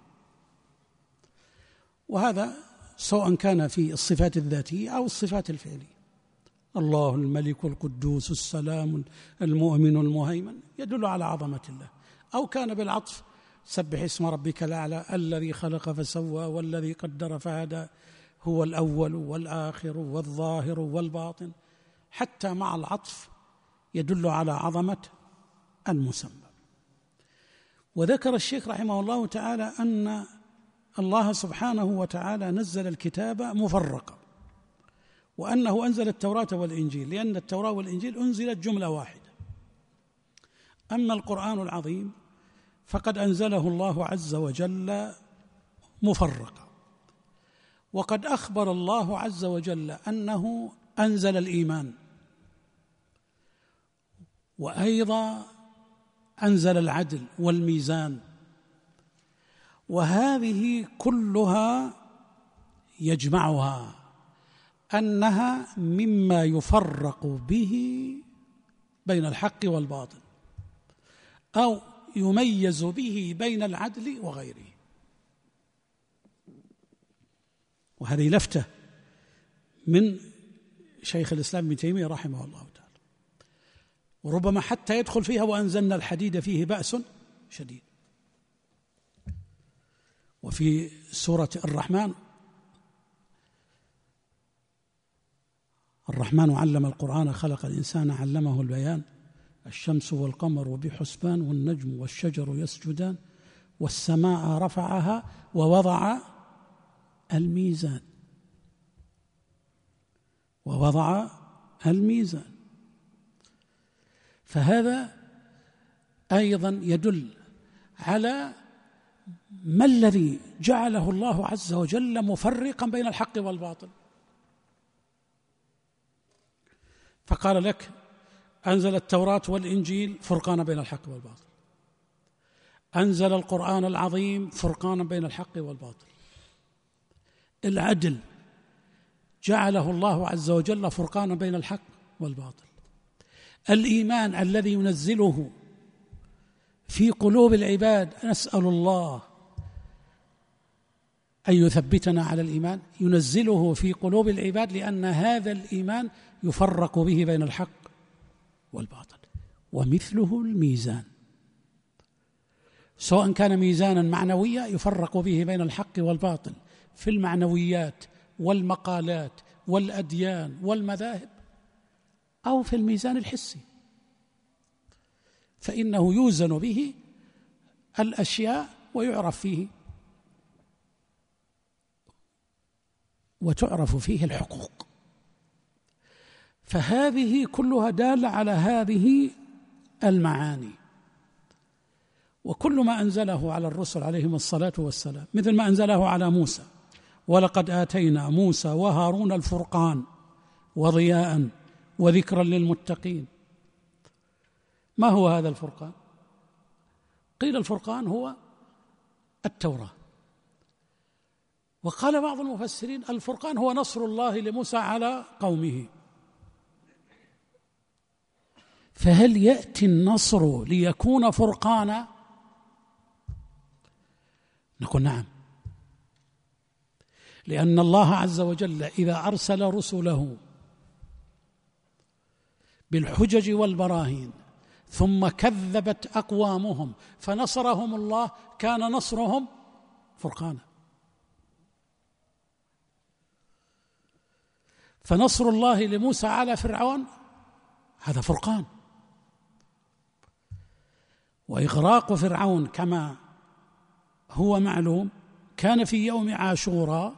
وهذا سواء كان في الصفات الذاتية أو الصفات الفعلية. الله الملك القدوس السلام المؤمن المهيمن يدل على عظمة الله، أو كان بالعطف سبح اسم ربك الأعلى الذي خلق فسوى والذي قدر فهدى هو الأول والآخر والظاهر والباطن، حتى مع العطف يدل على عظمة المسمى. وذكر الشيخ رحمه الله تعالى أن الله سبحانه وتعالى نزل الكتاب مفرقا، وأنه أنزل التوراة والإنجيل، لأن التوراة والإنجيل أنزلت جملة واحدة. أما القرآن العظيم فقد أنزله الله عز وجل مفرقا، وقد أخبر الله عز وجل أنه أنزل الإيمان، وأيضا أنزل العدل والميزان، وهذه كلها يجمعها أنها مما يفرق به بين الحق والباطل، أو يميز به بين العدل وغيره. وهذه لفتة من شيخ الإسلام ابن تيمية رحمه الله تعالى، وربما حتى يدخل فيها وأنزلنا الحديد فيه بأس شديد. وفي سورة الرحمن الرحمن علم القرآن خلق الإنسان علمه البيان الشمس والقمر وبحسبان والنجم والشجر يسجدان والسماء رفعها ووضع الميزان ووضع الميزان فهذا أيضا يدل على ما الذي جعله الله عز وجل مفرقا بين الحق والباطل. فقال لك أنزل التوراة والإنجيل فرقانا بين الحق والباطل، أنزل القرآن العظيم فرقانا بين الحق والباطل. العدل جعله الله عز وجل فرقانا بين الحق والباطل. الإيمان الذي ينزله في قلوب العباد، نسأل الله أن يثبتنا على الإيمان، ينزله في قلوب العباد لأن هذا الإيمان يفرق به بين الحق والباطل. ومثله الميزان، سواء كان ميزانا معنويا يفرق به بين الحق والباطل في المعنويات والمقالات والأديان والمذاهب، أو في الميزان الحسي فإنه يوزن به الأشياء ويعرف فيه وتعرف فيه الحقوق. فهذه كلها دالة على هذه المعاني. وكل ما أنزله على الرسل عليهم الصلاة والسلام، مثل ما أنزله على موسى ولقد آتينا موسى وهارون الفرقان وضياء وذكرا للمتقين. ما هو هذا الفرقان؟ قيل الفرقان هو التوراة، وقال بعض المفسرين الفرقان هو نصر الله لموسى على قومه. فهل يأتي النصر ليكون فرقانا؟ نقول نعم، لأن الله عز وجل إذا أرسل رسله بالحجج والبراهين ثم كذبت أقوامهم فنصرهم الله كان نصرهم فرقانا. فنصر الله لموسى على فرعون هذا فرقان، وإغراق فرعون كما هو معلوم كان في يوم عاشوراء،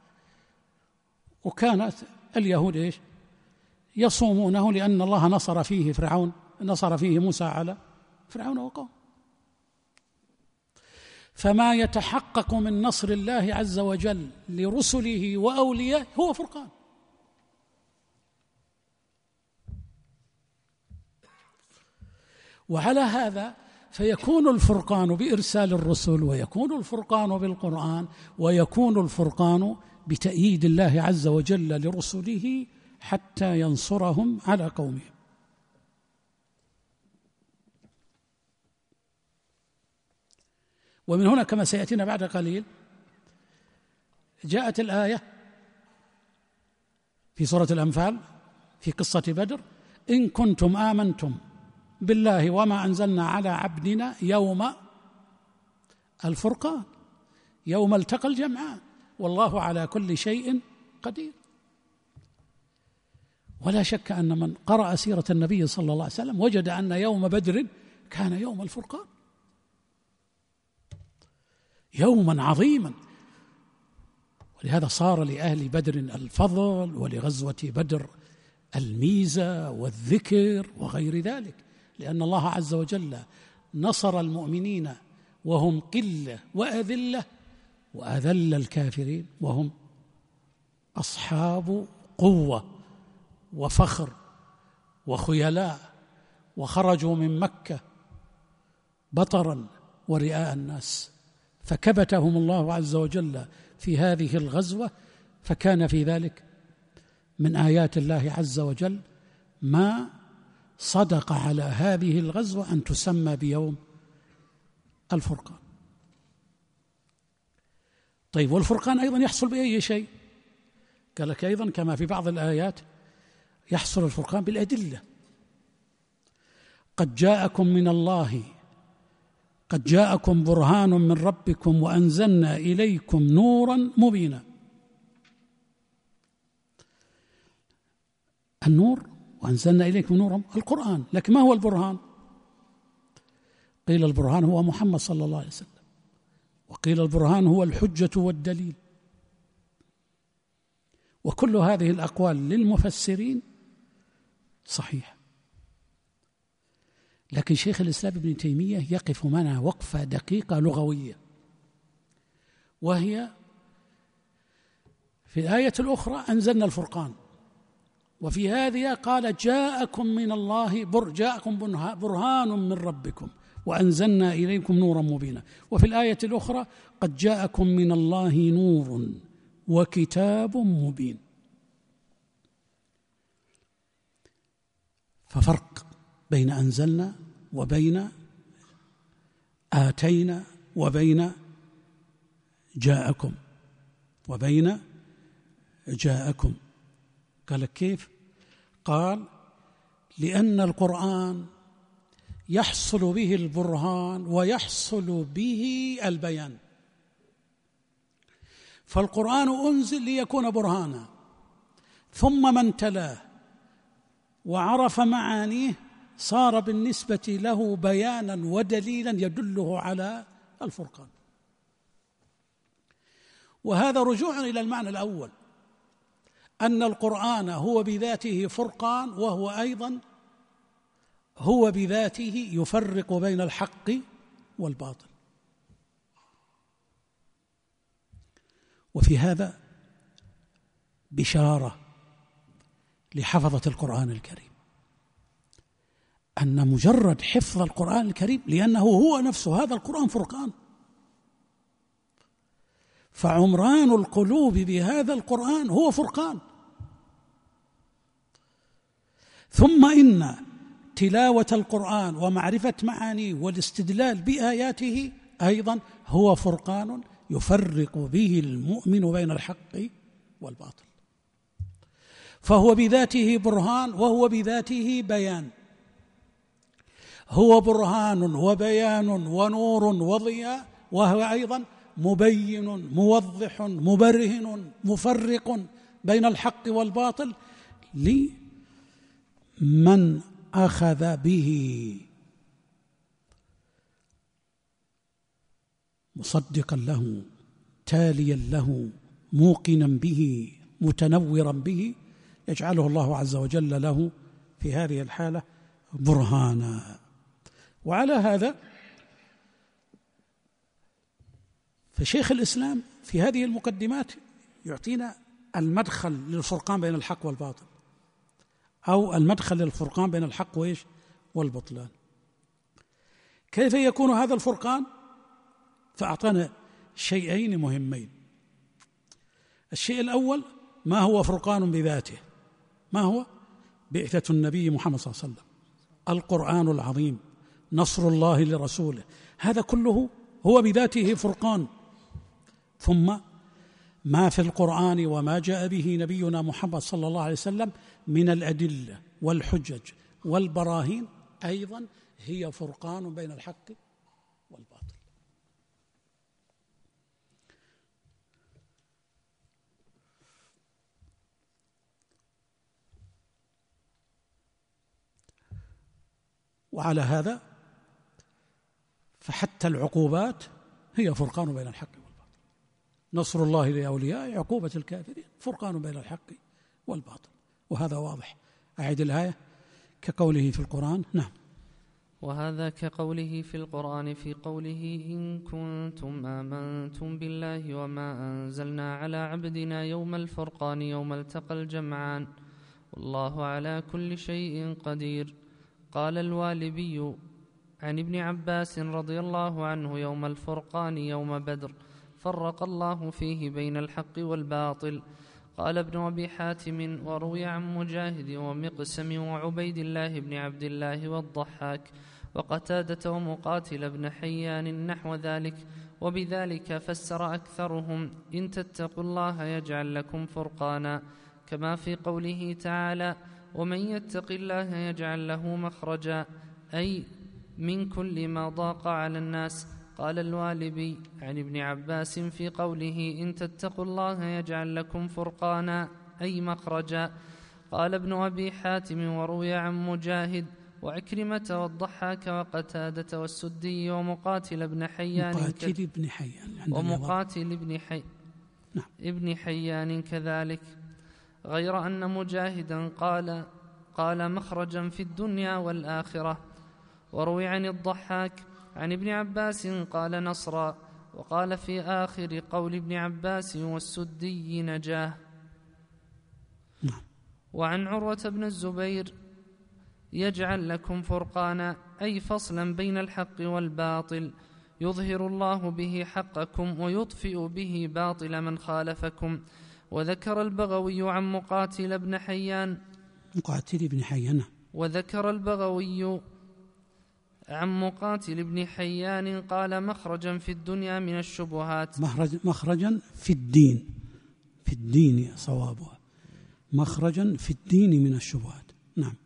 وكانت اليهود إيش يصومونه لأن الله نصر فيه فرعون نصر فيه موسى على فرعون وقومه. فما يتحقق من نصر الله عز وجل لرسله وأوليائه هو فرقان. وعلى هذا فيكون الفرقان بإرسال الرسل، ويكون الفرقان بالقرآن، ويكون الفرقان بتأييد الله عز وجل لرسله حتى ينصرهم على قومهم. ومن هنا كما سيأتينا بعد قليل جاءت الآية في سورة الأنفال في قصة بدر: إن كنتم آمنتم بالله وما أنزلنا على عبدنا يوم الفرقان يوم التقى الجمعان والله على كل شيء قدير. ولا شك أن من قرأ سيرة النبي صلى الله عليه وسلم وجد أن يوم بدر كان يوم الفرقان، يوما عظيما. ولهذا صار لأهل بدر الفضل، ولغزوة بدر الميزة والذكر وغير ذلك، لأن الله عز وجل نصر المؤمنين وهم قلة وأذلة، وأذل الكافرين وهم أصحاب قوة وفخر وخيلاء، وخرجوا من مكة بطرا ورئاء الناس، فكبتهم الله عز وجل في هذه الغزوة. فكان في ذلك من آيات الله عز وجل ما صدق على هذه الغزوة أن تسمى بيوم الفرقان. طيب، والفرقان أيضا يحصل بأي شيء؟ قال لك أيضا كما في بعض الآيات يحصل الفرقان بالأدلة. قد جاءكم من الله قد جاءكم برهان من ربكم وأنزلنا إليكم نورا مبينا. النور وأنزلنا إليكم نورا القرآن، لكن ما هو البرهان؟ قيل البرهان هو محمد صلى الله عليه وسلم، وقيل البرهان هو الحجة والدليل. وكل هذه الأقوال للمفسرين صحيح، لكن شيخ الإسلام ابن تيمية يقف معنا وقفة دقيقة لغوية، وهي في الآية الأخرى أنزلنا الفرقان، وفي هذه قال جاءكم من الله بر جاءكم برهان من ربكم وأنزلنا إليكم نورا مبينا. وفي الآية الأخرى قد جاءكم من الله نور وكتاب مبين. ففرق بين أنزلنا وبين آتينا وبين جاءكم وبين جاءكم. قال كيف؟ قال لأن القرآن يحصل به البرهان ويحصل به البيان. فالقرآن أنزل ليكون برهانا، ثم من تلاه وعرف معانيه صار بالنسبة له بيانا ودليلا يدله على الفرقان. وهذا رجوع إلى المعنى الأول، أن القرآن هو بذاته فرقان، وهو أيضا هو بذاته يفرق بين الحق والباطل. وفي هذا بشارة لحفظة القرآن الكريم، أن مجرد حفظ القرآن الكريم، لأنه هو نفسه هذا القرآن فرقان، فعمران القلوب بهذا القرآن هو فرقان. ثم إن تلاوة القرآن ومعرفة معانيه والاستدلال بآياته أيضا هو فرقان يفرق به المؤمن بين الحق والباطل، فهو بذاته برهان وهو بذاته بيان، هو برهان وبيان ونور وضياء، وهو أيضا مبين موضح مبرهن مفرق بين الحق والباطل لمن أخذ به مصدقا له تاليا له موقنا به متنورا به، يجعله الله عز وجل له في هذه الحالة برهانا. وعلى هذا فشيخ الإسلام في هذه المقدمات يعطينا المدخل للفرقان بين الحق والباطل، أو المدخل للفرقان بين الحق وإيش والبطلان. كيف يكون هذا الفرقان؟ فأعطانا شيئين مهمين. الشيء الأول ما هو فرقان بذاته، ما هو؟ بعثة النبي محمد صلى الله عليه وسلم، القرآن العظيم، نصر الله لرسوله، هذا كله هو بذاته فرقان. ثم ما في القرآن وما جاء به نبينا محمد صلى الله عليه وسلم من الأدلة والحجج والبراهين أيضا هي فرقان بين الحق والباطل. وعلى هذا فحتى العقوبات هي فرقان بين الحق والباطل، نصر الله لأولياء، عقوبة الكافرين، فرقان بين الحق والباطل، وهذا واضح. أعد الآية كقوله في القرآن. نعم. وهذا كقوله في القرآن في قوله إن كنتم آمنتم بالله وما أنزلنا على عبدنا يوم الفرقان يوم التقى الجمعان والله على كل شيء قدير. قال الوالبي عن ابن عباس رضي الله عنه يوم الفرقان يوم بدر فرق الله فيه بين الحق والباطل. قال ابن أبي حاتم وروي عن مجاهد ومقسم وعبيد الله بن عبد الله والضحاك وقتادة ومقاتل بن حيان نحو ذلك، وبذلك فسر أكثرهم إن تتقوا الله يجعل لكم فرقانا، كما في قوله تعالى ومن يتق الله يجعل له مخرجا، أي من كل ما ضاق على الناس. قال الوالبي عن ابن عباس في قوله إن تتقوا الله يجعل لكم فرقانا أي مخرجا. قال ابن أبي حاتم وروي عن مجاهد وعكرمة والضحاك وقتادة والسدي ومقاتل بن حيان مقاتل بن حيان ومقاتل بن حي نعم. ابن حيان كذلك، غير أن مجاهدا قال قال مخرجا في الدنيا والآخرة. وروي عن الضحاك عن ابن عباس قال نصرا، وقال في آخر قول ابن عباس والسدي نجاه. نعم. وعن عروة بن الزبير يجعل لكم فرقانا أي فصلا بين الحق والباطل، يظهر الله به حقكم ويطفئ به باطل من خالفكم. وذكر البغوي عن مقاتل بن حيان مقاتل بن حيان وذكر البغوي عن مقاتل بن حيان قال مخرجا في الدنيا من الشبهات، مخرج مخرجا في الدين، في الدين صوابها، مخرجا في الدين من الشبهات. نعم.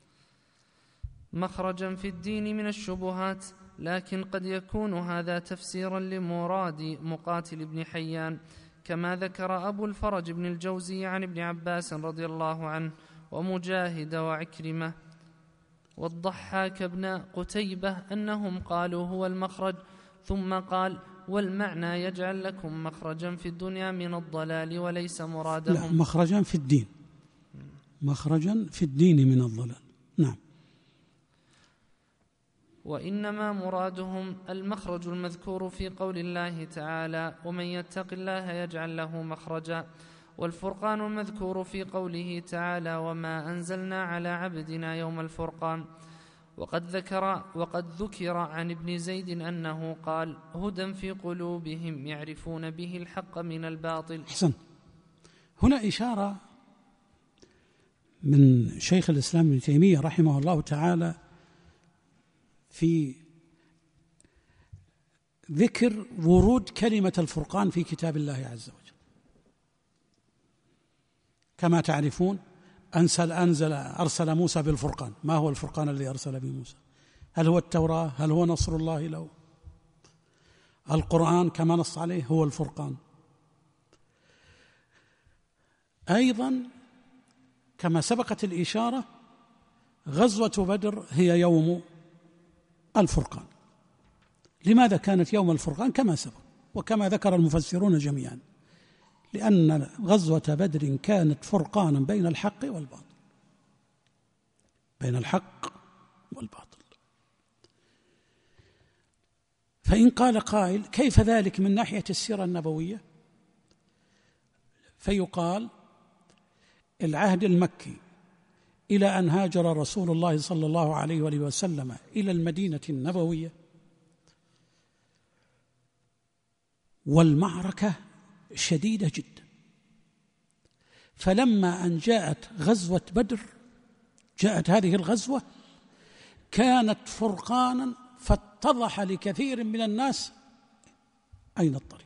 مخرجا في الدين من الشبهات، لكن قد يكون هذا تفسيرا لمراد مقاتل بن حيان، كما ذكر أبو الفرج بن الجوزي عن ابن عباس رضي الله عنه ومجاهد وعكرمة والضحاك بن قتيبة أنهم قالوا هو المخرج، ثم قال والمعنى يجعل لكم مخرجا في الدنيا من الضلال وليس مرادهم. لا، مخرجا في الدين، مخرجا في الدين من الضلال. نعم. وإنما مرادهم المخرج المذكور في قول الله تعالى ومن يتق الله يجعل له مخرجا. والفرقان المذكور في قوله تعالى وما أنزلنا على عبدنا يوم الفرقان. وقد ذكر, وقد ذكر عن ابن زيد أنه قال هدى في قلوبهم يعرفون به الحق من الباطل. حسن. هنا إشارة من شيخ الإسلام ابن تيمية رحمه الله تعالى في ذكر ورود كلمة الفرقان في كتاب الله عز وجل. كما تعرفون أنزل, أنزل أرسل موسى بالفرقان. ما هو الفرقان الذي أرسل به موسى؟ هل هو التوراة؟ هل هو نصر الله له؟ القرآن كما نص عليه هو الفرقان. أيضا كما سبقت الإشارة غزوة بدر هي يوم الفرقان. لماذا كانت يوم الفرقان؟ كما سبق وكما ذكر المفسرون جميعا، لأن غزوة بدر كانت فرقانا بين الحق والباطل، بين الحق والباطل. فإن قال قائل كيف ذلك من ناحية السيرة النبوية؟ فيقال العهد المكي إلى أن هاجر رسول الله صلى الله عليه وآله وسلم إلى المدينة النبوية، والمعركة شديدة جدا. فلما أن جاءت غزوة بدر، جاءت هذه الغزوة كانت فرقانا، فاتضح لكثير من الناس أين الطريق.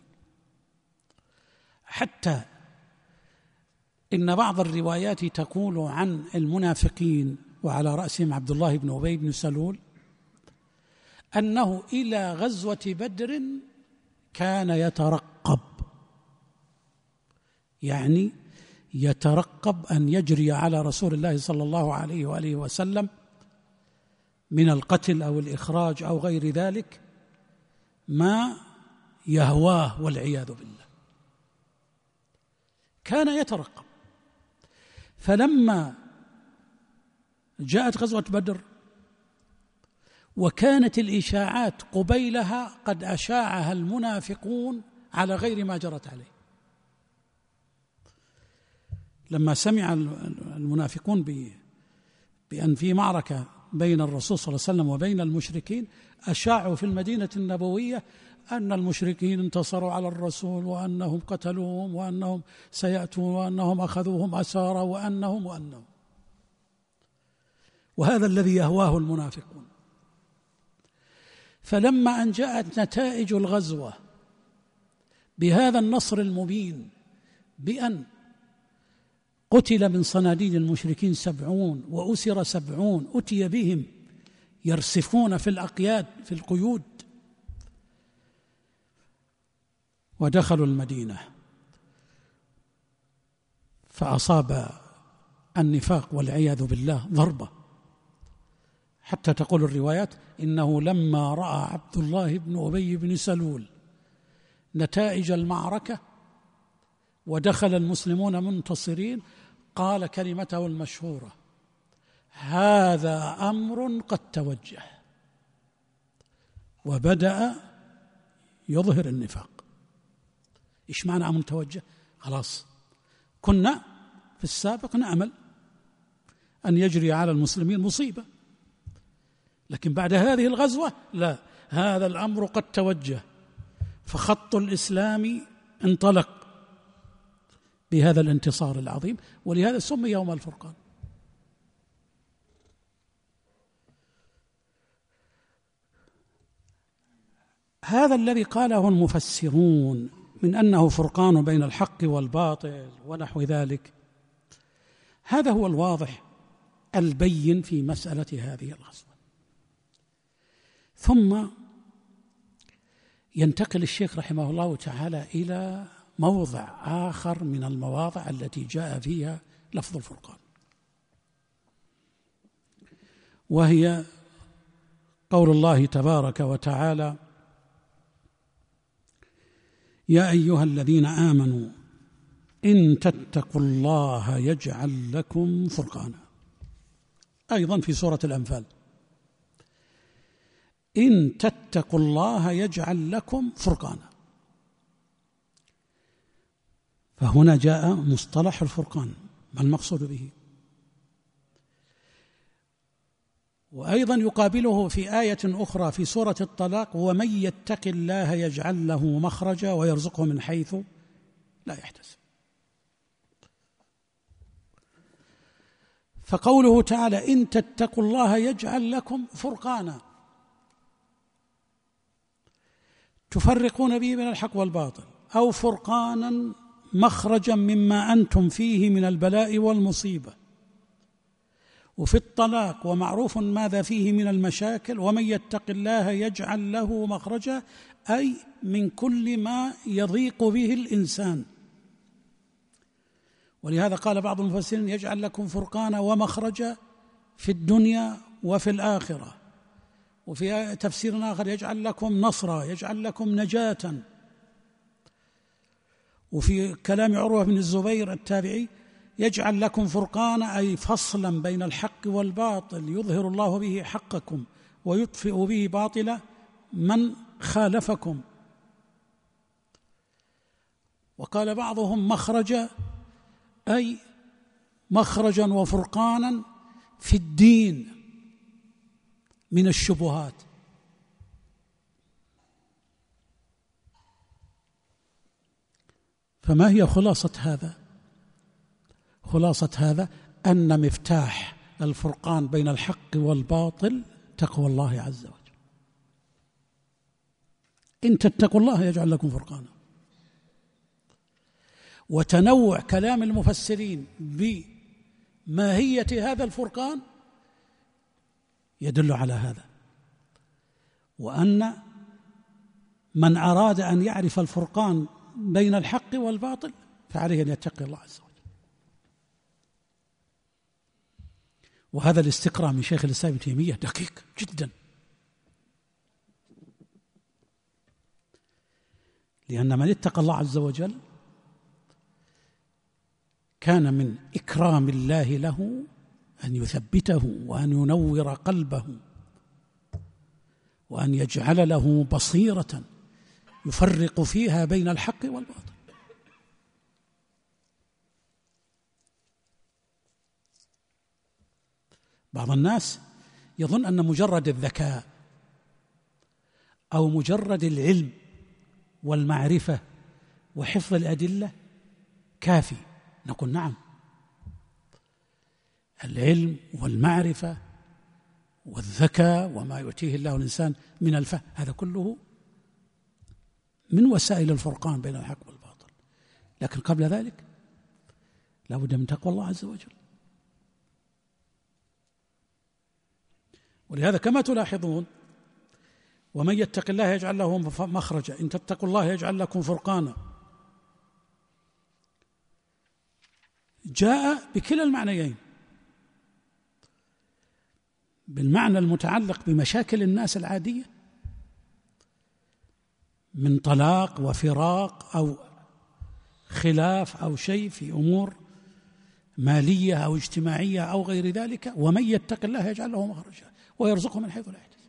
حتى إن بعض الروايات تقول عن المنافقين وعلى رأسهم عبد الله بن أبي بن سلول أنه إلى غزوة بدر كان يترقب، يعني يترقب أن يجري على رسول الله صلى الله عليه وآله وسلم من القتل أو الإخراج أو غير ذلك ما يهواه والعياذ بالله. كان يترقب. فلما جاءت غزوة بدر وكانت الإشاعات قبيلها قد أشاعها المنافقون على غير ما جرت عليه، لما سمع المنافقون بأن في معركة بين الرسول صلى الله عليه وسلم وبين المشركين، أشاعوا في المدينة النبوية أن المشركين انتصروا على الرسول وأنهم قتلوهم وأنهم سيأتون وأنهم أخذوهم أسارى وأنهم وأنهم وهذا الذي يهواه المنافقون. فلما أن جاءت نتائج الغزوة بهذا النصر المبين، بأن قتل من صناديد المشركين سبعون وأسر سبعون، أتي بهم يرسفون في الأقياد في القيود، ودخلوا المدينة، فأصاب النفاق والعياذ بالله ضربة، حتى تقول الروايات إنه لما رأى عبد الله بن أبي بن سلول نتائج المعركة ودخل المسلمون منتصرين قال كلمته المشهورة: هذا أمر قد توجه، وبدأ يظهر النفاق. إيش معنى أمر توجه؟ خلاص كنا في السابق نأمل أن يجري على المسلمين مصيبة، لكن بعد هذه الغزوة لا، هذا الأمر قد توجه، فخط الإسلام انطلق بهذا الانتصار العظيم، ولهذا سمي يوم الفرقان. هذا الذي قاله المفسرون من أنه فرقان بين الحق والباطل ونحو ذلك، هذا هو الواضح البين في مسألة هذه الغزوة. ثم ينتقل الشيخ رحمه الله تعالى إلى موضع آخر من المواضع التي جاء فيها لفظ الفرقان، وهي قول الله تبارك وتعالى: يا أيها الذين آمنوا إن تتقوا الله يجعل لكم فرقانا. أيضا في سورة الأنفال: إن تتقوا الله يجعل لكم فرقانا. فهنا جاء مصطلح الفرقان، ما المقصود به؟ وأيضا يقابله في آية أخرى في سورة الطلاق: ومن يتق الله يجعل له مخرجا ويرزقه من حيث لا يحتسب. فقوله تعالى: إن تتقوا الله يجعل لكم فرقانا، تفرقون به بين الحق والباطل، أو فرقانا مخرجا مما أنتم فيه من البلاء والمصيبة. وفي الطلاق ومعروف ماذا فيه من المشاكل: ومن يتق الله يجعل له مخرجا، أي من كل ما يضيق به الإنسان. ولهذا قال بعض المفسرين: يجعل لكم فرقانا ومخرجا في الدنيا وفي الآخرة. وفي تفسير آخر: يجعل لكم نصرا، يجعل لكم نجاة. وفي كلام عروة بن الزبير التابعي: يجعل لكم فرقانا، أي فصلا بين الحق والباطل، يظهر الله به حقكم ويطفئ به باطل من خالفكم. وقال بعضهم: مخرجا، أي مخرجا وفرقانا في الدين من الشبهات. فما هي خلاصة هذا؟ خلاصة هذا أن مفتاح الفرقان بين الحق والباطل تقوى الله عز وجل. إن تتقوا الله يجعل لكم فرقانا. وتنوع كلام المفسرين بماهية هذا الفرقان يدل على هذا، وأن من أراد أن يعرف الفرقان بين الحق والباطل فعليه أن يتقي الله عز وجل. وهذا الاستقراء من شيخ الإسلام ابن تيمية دقيق جدا، لأن من اتقى الله عز وجل كان من إكرام الله له أن يثبته وأن ينور قلبه وأن يجعل له بصيرة يفرق فيها بين الحق والباطل. بعض الناس يظن أن مجرد الذكاء أو مجرد العلم والمعرفة وحفظ الأدلة كافي. نقول نعم، العلم والمعرفة والذكاء وما يؤتيه الله الإنسان من الفهم هذا كله من وسائل الفرقان بين الحق والباطل، لكن قبل ذلك لا بد من تقوى الله عز وجل. ولهذا كما تلاحظون: ومن يتق الله يجعل له مخرجا، إن تتقوا الله يجعل لكم فرقانا، جاء بكلا المعنيين، بالمعنى المتعلق بمشاكل الناس العادية من طلاق وفراق أو خلاف أو شيء في أمور مالية أو اجتماعية أو غير ذلك، ومن يتق الله يجعل له مخرجا ويرزقه من حيث لا يحتسب.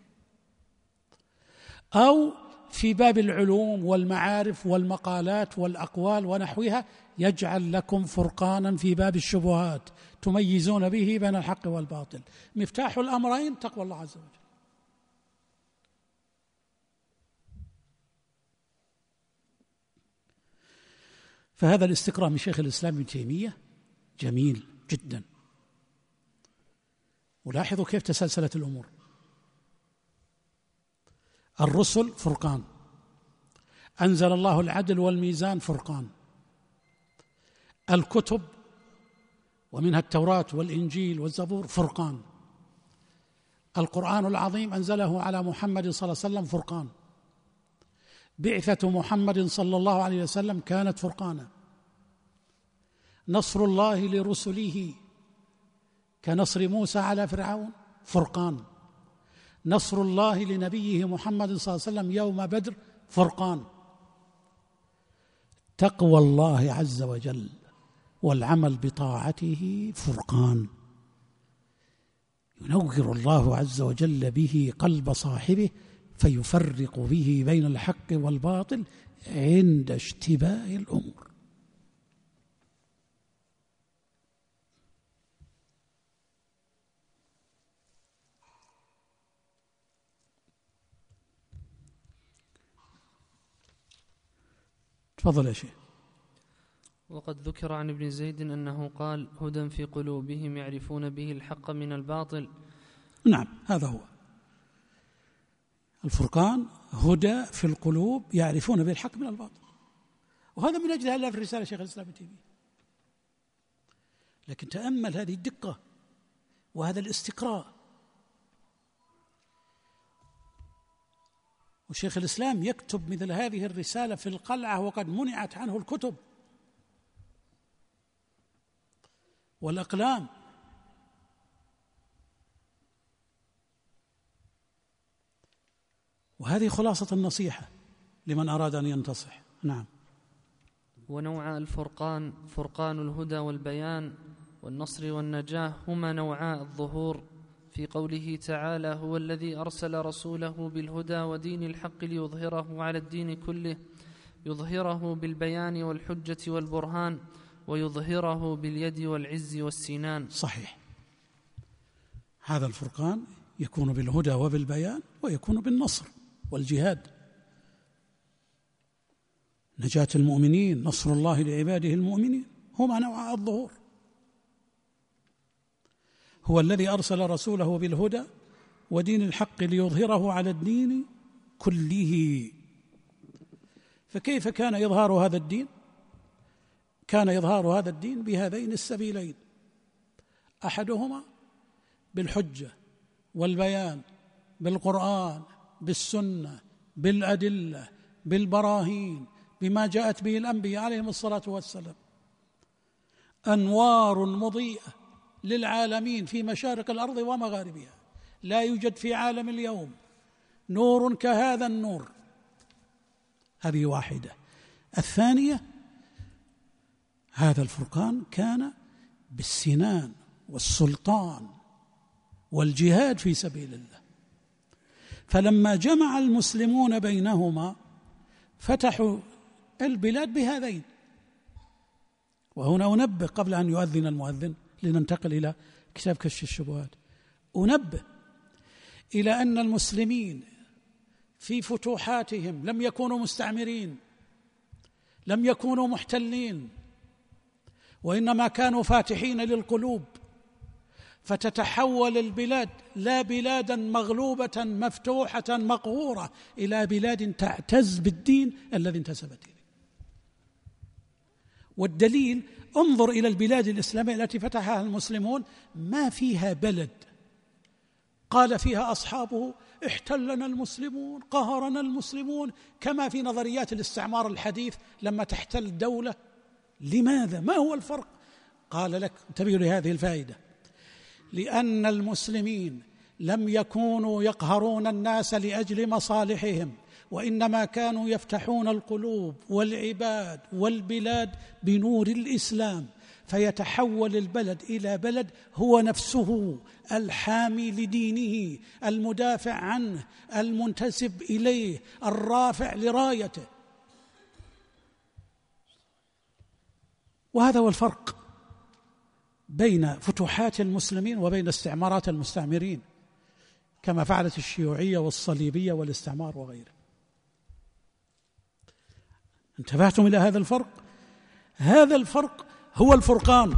أو في باب العلوم والمعارف والمقالات والأقوال ونحوها: يجعل لكم فرقانا في باب الشبهات تميزون به بين الحق والباطل. مفتاح الأمرين تقوى الله عز وجل. فهذا الاستقراء من شيخ الإسلام ابن تيمية جميل جدا. ولاحظوا كيف تسلسلت الأمور. الرسل فرقان، أنزل الله العدل والميزان فرقان، الكتب ومنها التوراة والإنجيل والزبور فرقان، القرآن العظيم أنزله على محمد صلى الله عليه وسلم فرقان، بعثة محمد صلى الله عليه وسلم كانت فرقانا، نصر الله لرسله كنصر موسى على فرعون فرقان، نصر الله لنبيه محمد صلى الله عليه وسلم يوم بدر فرقان. تقوى الله عز وجل والعمل بطاعته فرقان، ينور الله عز وجل به قلب صاحبه فيفرق به بين الحق والباطل عند اشتباه الأمور. تفضل يا شيخ. وقد ذكر عن ابن زيد أنه قال: هدى في قلوبهم يعرفون به الحق من الباطل. نعم، هذا هو الفرقان، هدى في القلوب يعرفون به الحق من الباطل. وهذا من أجل هذا في رسالة شيخ الإسلام ابن تيمية. لكن تأمل هذه الدقة وهذا الاستقراء. وشيخ الإسلام يكتب مثل هذه الرسالة في القلعة وقد منعت عنه الكتب والأقلام. وهذه خلاصة النصيحة لمن أراد أن ينتصح. نعم. ونوعا الفرقان فرقان الهدى والبيان والنصر والنجاة هما نوعا الظهور، في قوله تعالى: هو الذي أرسل رسوله بالهدى ودين الحق ليظهره على الدين كله، يظهره بالبيان والحجة والبرهان، ويظهره باليد والعز والسنان. صحيح، هذا الفرقان يكون بالهدى وبالبيان، ويكون بالنصر والجهاد، نجاة المؤمنين، نصر الله لعباده المؤمنين، هما نوع الظهور. هو الذي أرسل رسوله بالهدى ودين الحق ليظهره على الدين كله. فكيف كان إظهار هذا الدين؟ كان إظهار هذا الدين بهذين السبيلين: أحدهما بالحجة والبيان، بالقرآن، بالسنة، بالأدلة، بالبراهين، بما جاءت به الأنبياء عليهم الصلاة والسلام، أنوار مضيئة للعالمين في مشارق الأرض ومغاربها. لا يوجد في عالم اليوم نور كهذا النور. هذه واحدة. الثانية: هذا الفرقان كان بالسنان والسلطان والجهاد في سبيل الله. فلما جمع المسلمون بينهما فتحوا البلاد بهذين. وهنا أنبه قبل أن يؤذن المؤذن لننتقل إلى كتاب كشف الشبهات، أنبه إلى أن المسلمين في فتوحاتهم لم يكونوا مستعمرين، لم يكونوا محتلين، وإنما كانوا فاتحين للقلوب، فتتحول البلاد لا بلادا مغلوبة مفتوحة مقهورة إلى بلاد تعتز بالدين الذي انتسبت إليه. والدليل: انظر إلى البلاد الإسلامية التي فتحها المسلمون، ما فيها بلد قال فيها أصحابه: احتلنا المسلمون، قهرنا المسلمون، كما في نظريات الاستعمار الحديث لما تحتل دولة. لماذا؟ ما هو الفرق؟ قال لك، انتبهوا لهذه الفائدة: لأن المسلمين لم يكونوا يقهرون الناس لأجل مصالحهم، وإنما كانوا يفتحون القلوب والعباد والبلاد بنور الإسلام، فيتحول البلد إلى بلد هو نفسه الحامي لدينه، المدافع عنه، المنتسب إليه، الرافع لرايته. وهذا هو الفرق بين فتوحات المسلمين وبين استعمارات المستعمرين، كما فعلت الشيوعية والصليبية والاستعمار وغيره. انتبهتم إلى هذا الفرق؟ هذا الفرق هو الفرقان،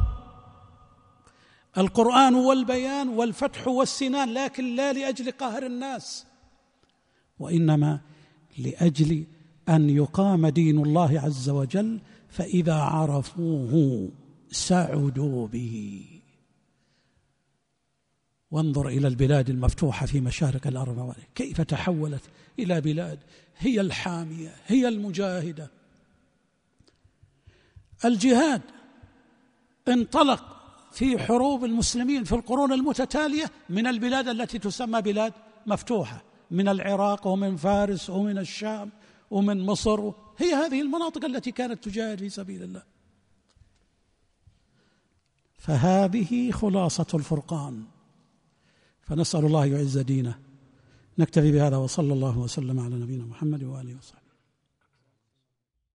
القرآن والبيان والفتح والسنان، لكن لا لأجل قهر الناس، وإنما لأجل أن يقام دين الله عز وجل، فإذا عرفوه سعدوا به. وانظر إلى البلاد المفتوحة في مشارق الأرض كيف تحولت إلى بلاد هي الحامية، هي المجاهدة. الجهاد انطلق في حروب المسلمين في القرون المتتالية من البلاد التي تسمى بلاد مفتوحة، من العراق ومن فارس ومن الشام ومن مصر. هي هذه المناطق التي كانت تجاهد في سبيل الله. فهذه خلاصة الفرقان، فنسأل الله يعز دينه. نكتفي بهذا، وصلى الله وسلم على نبينا محمد وآله وصحبه.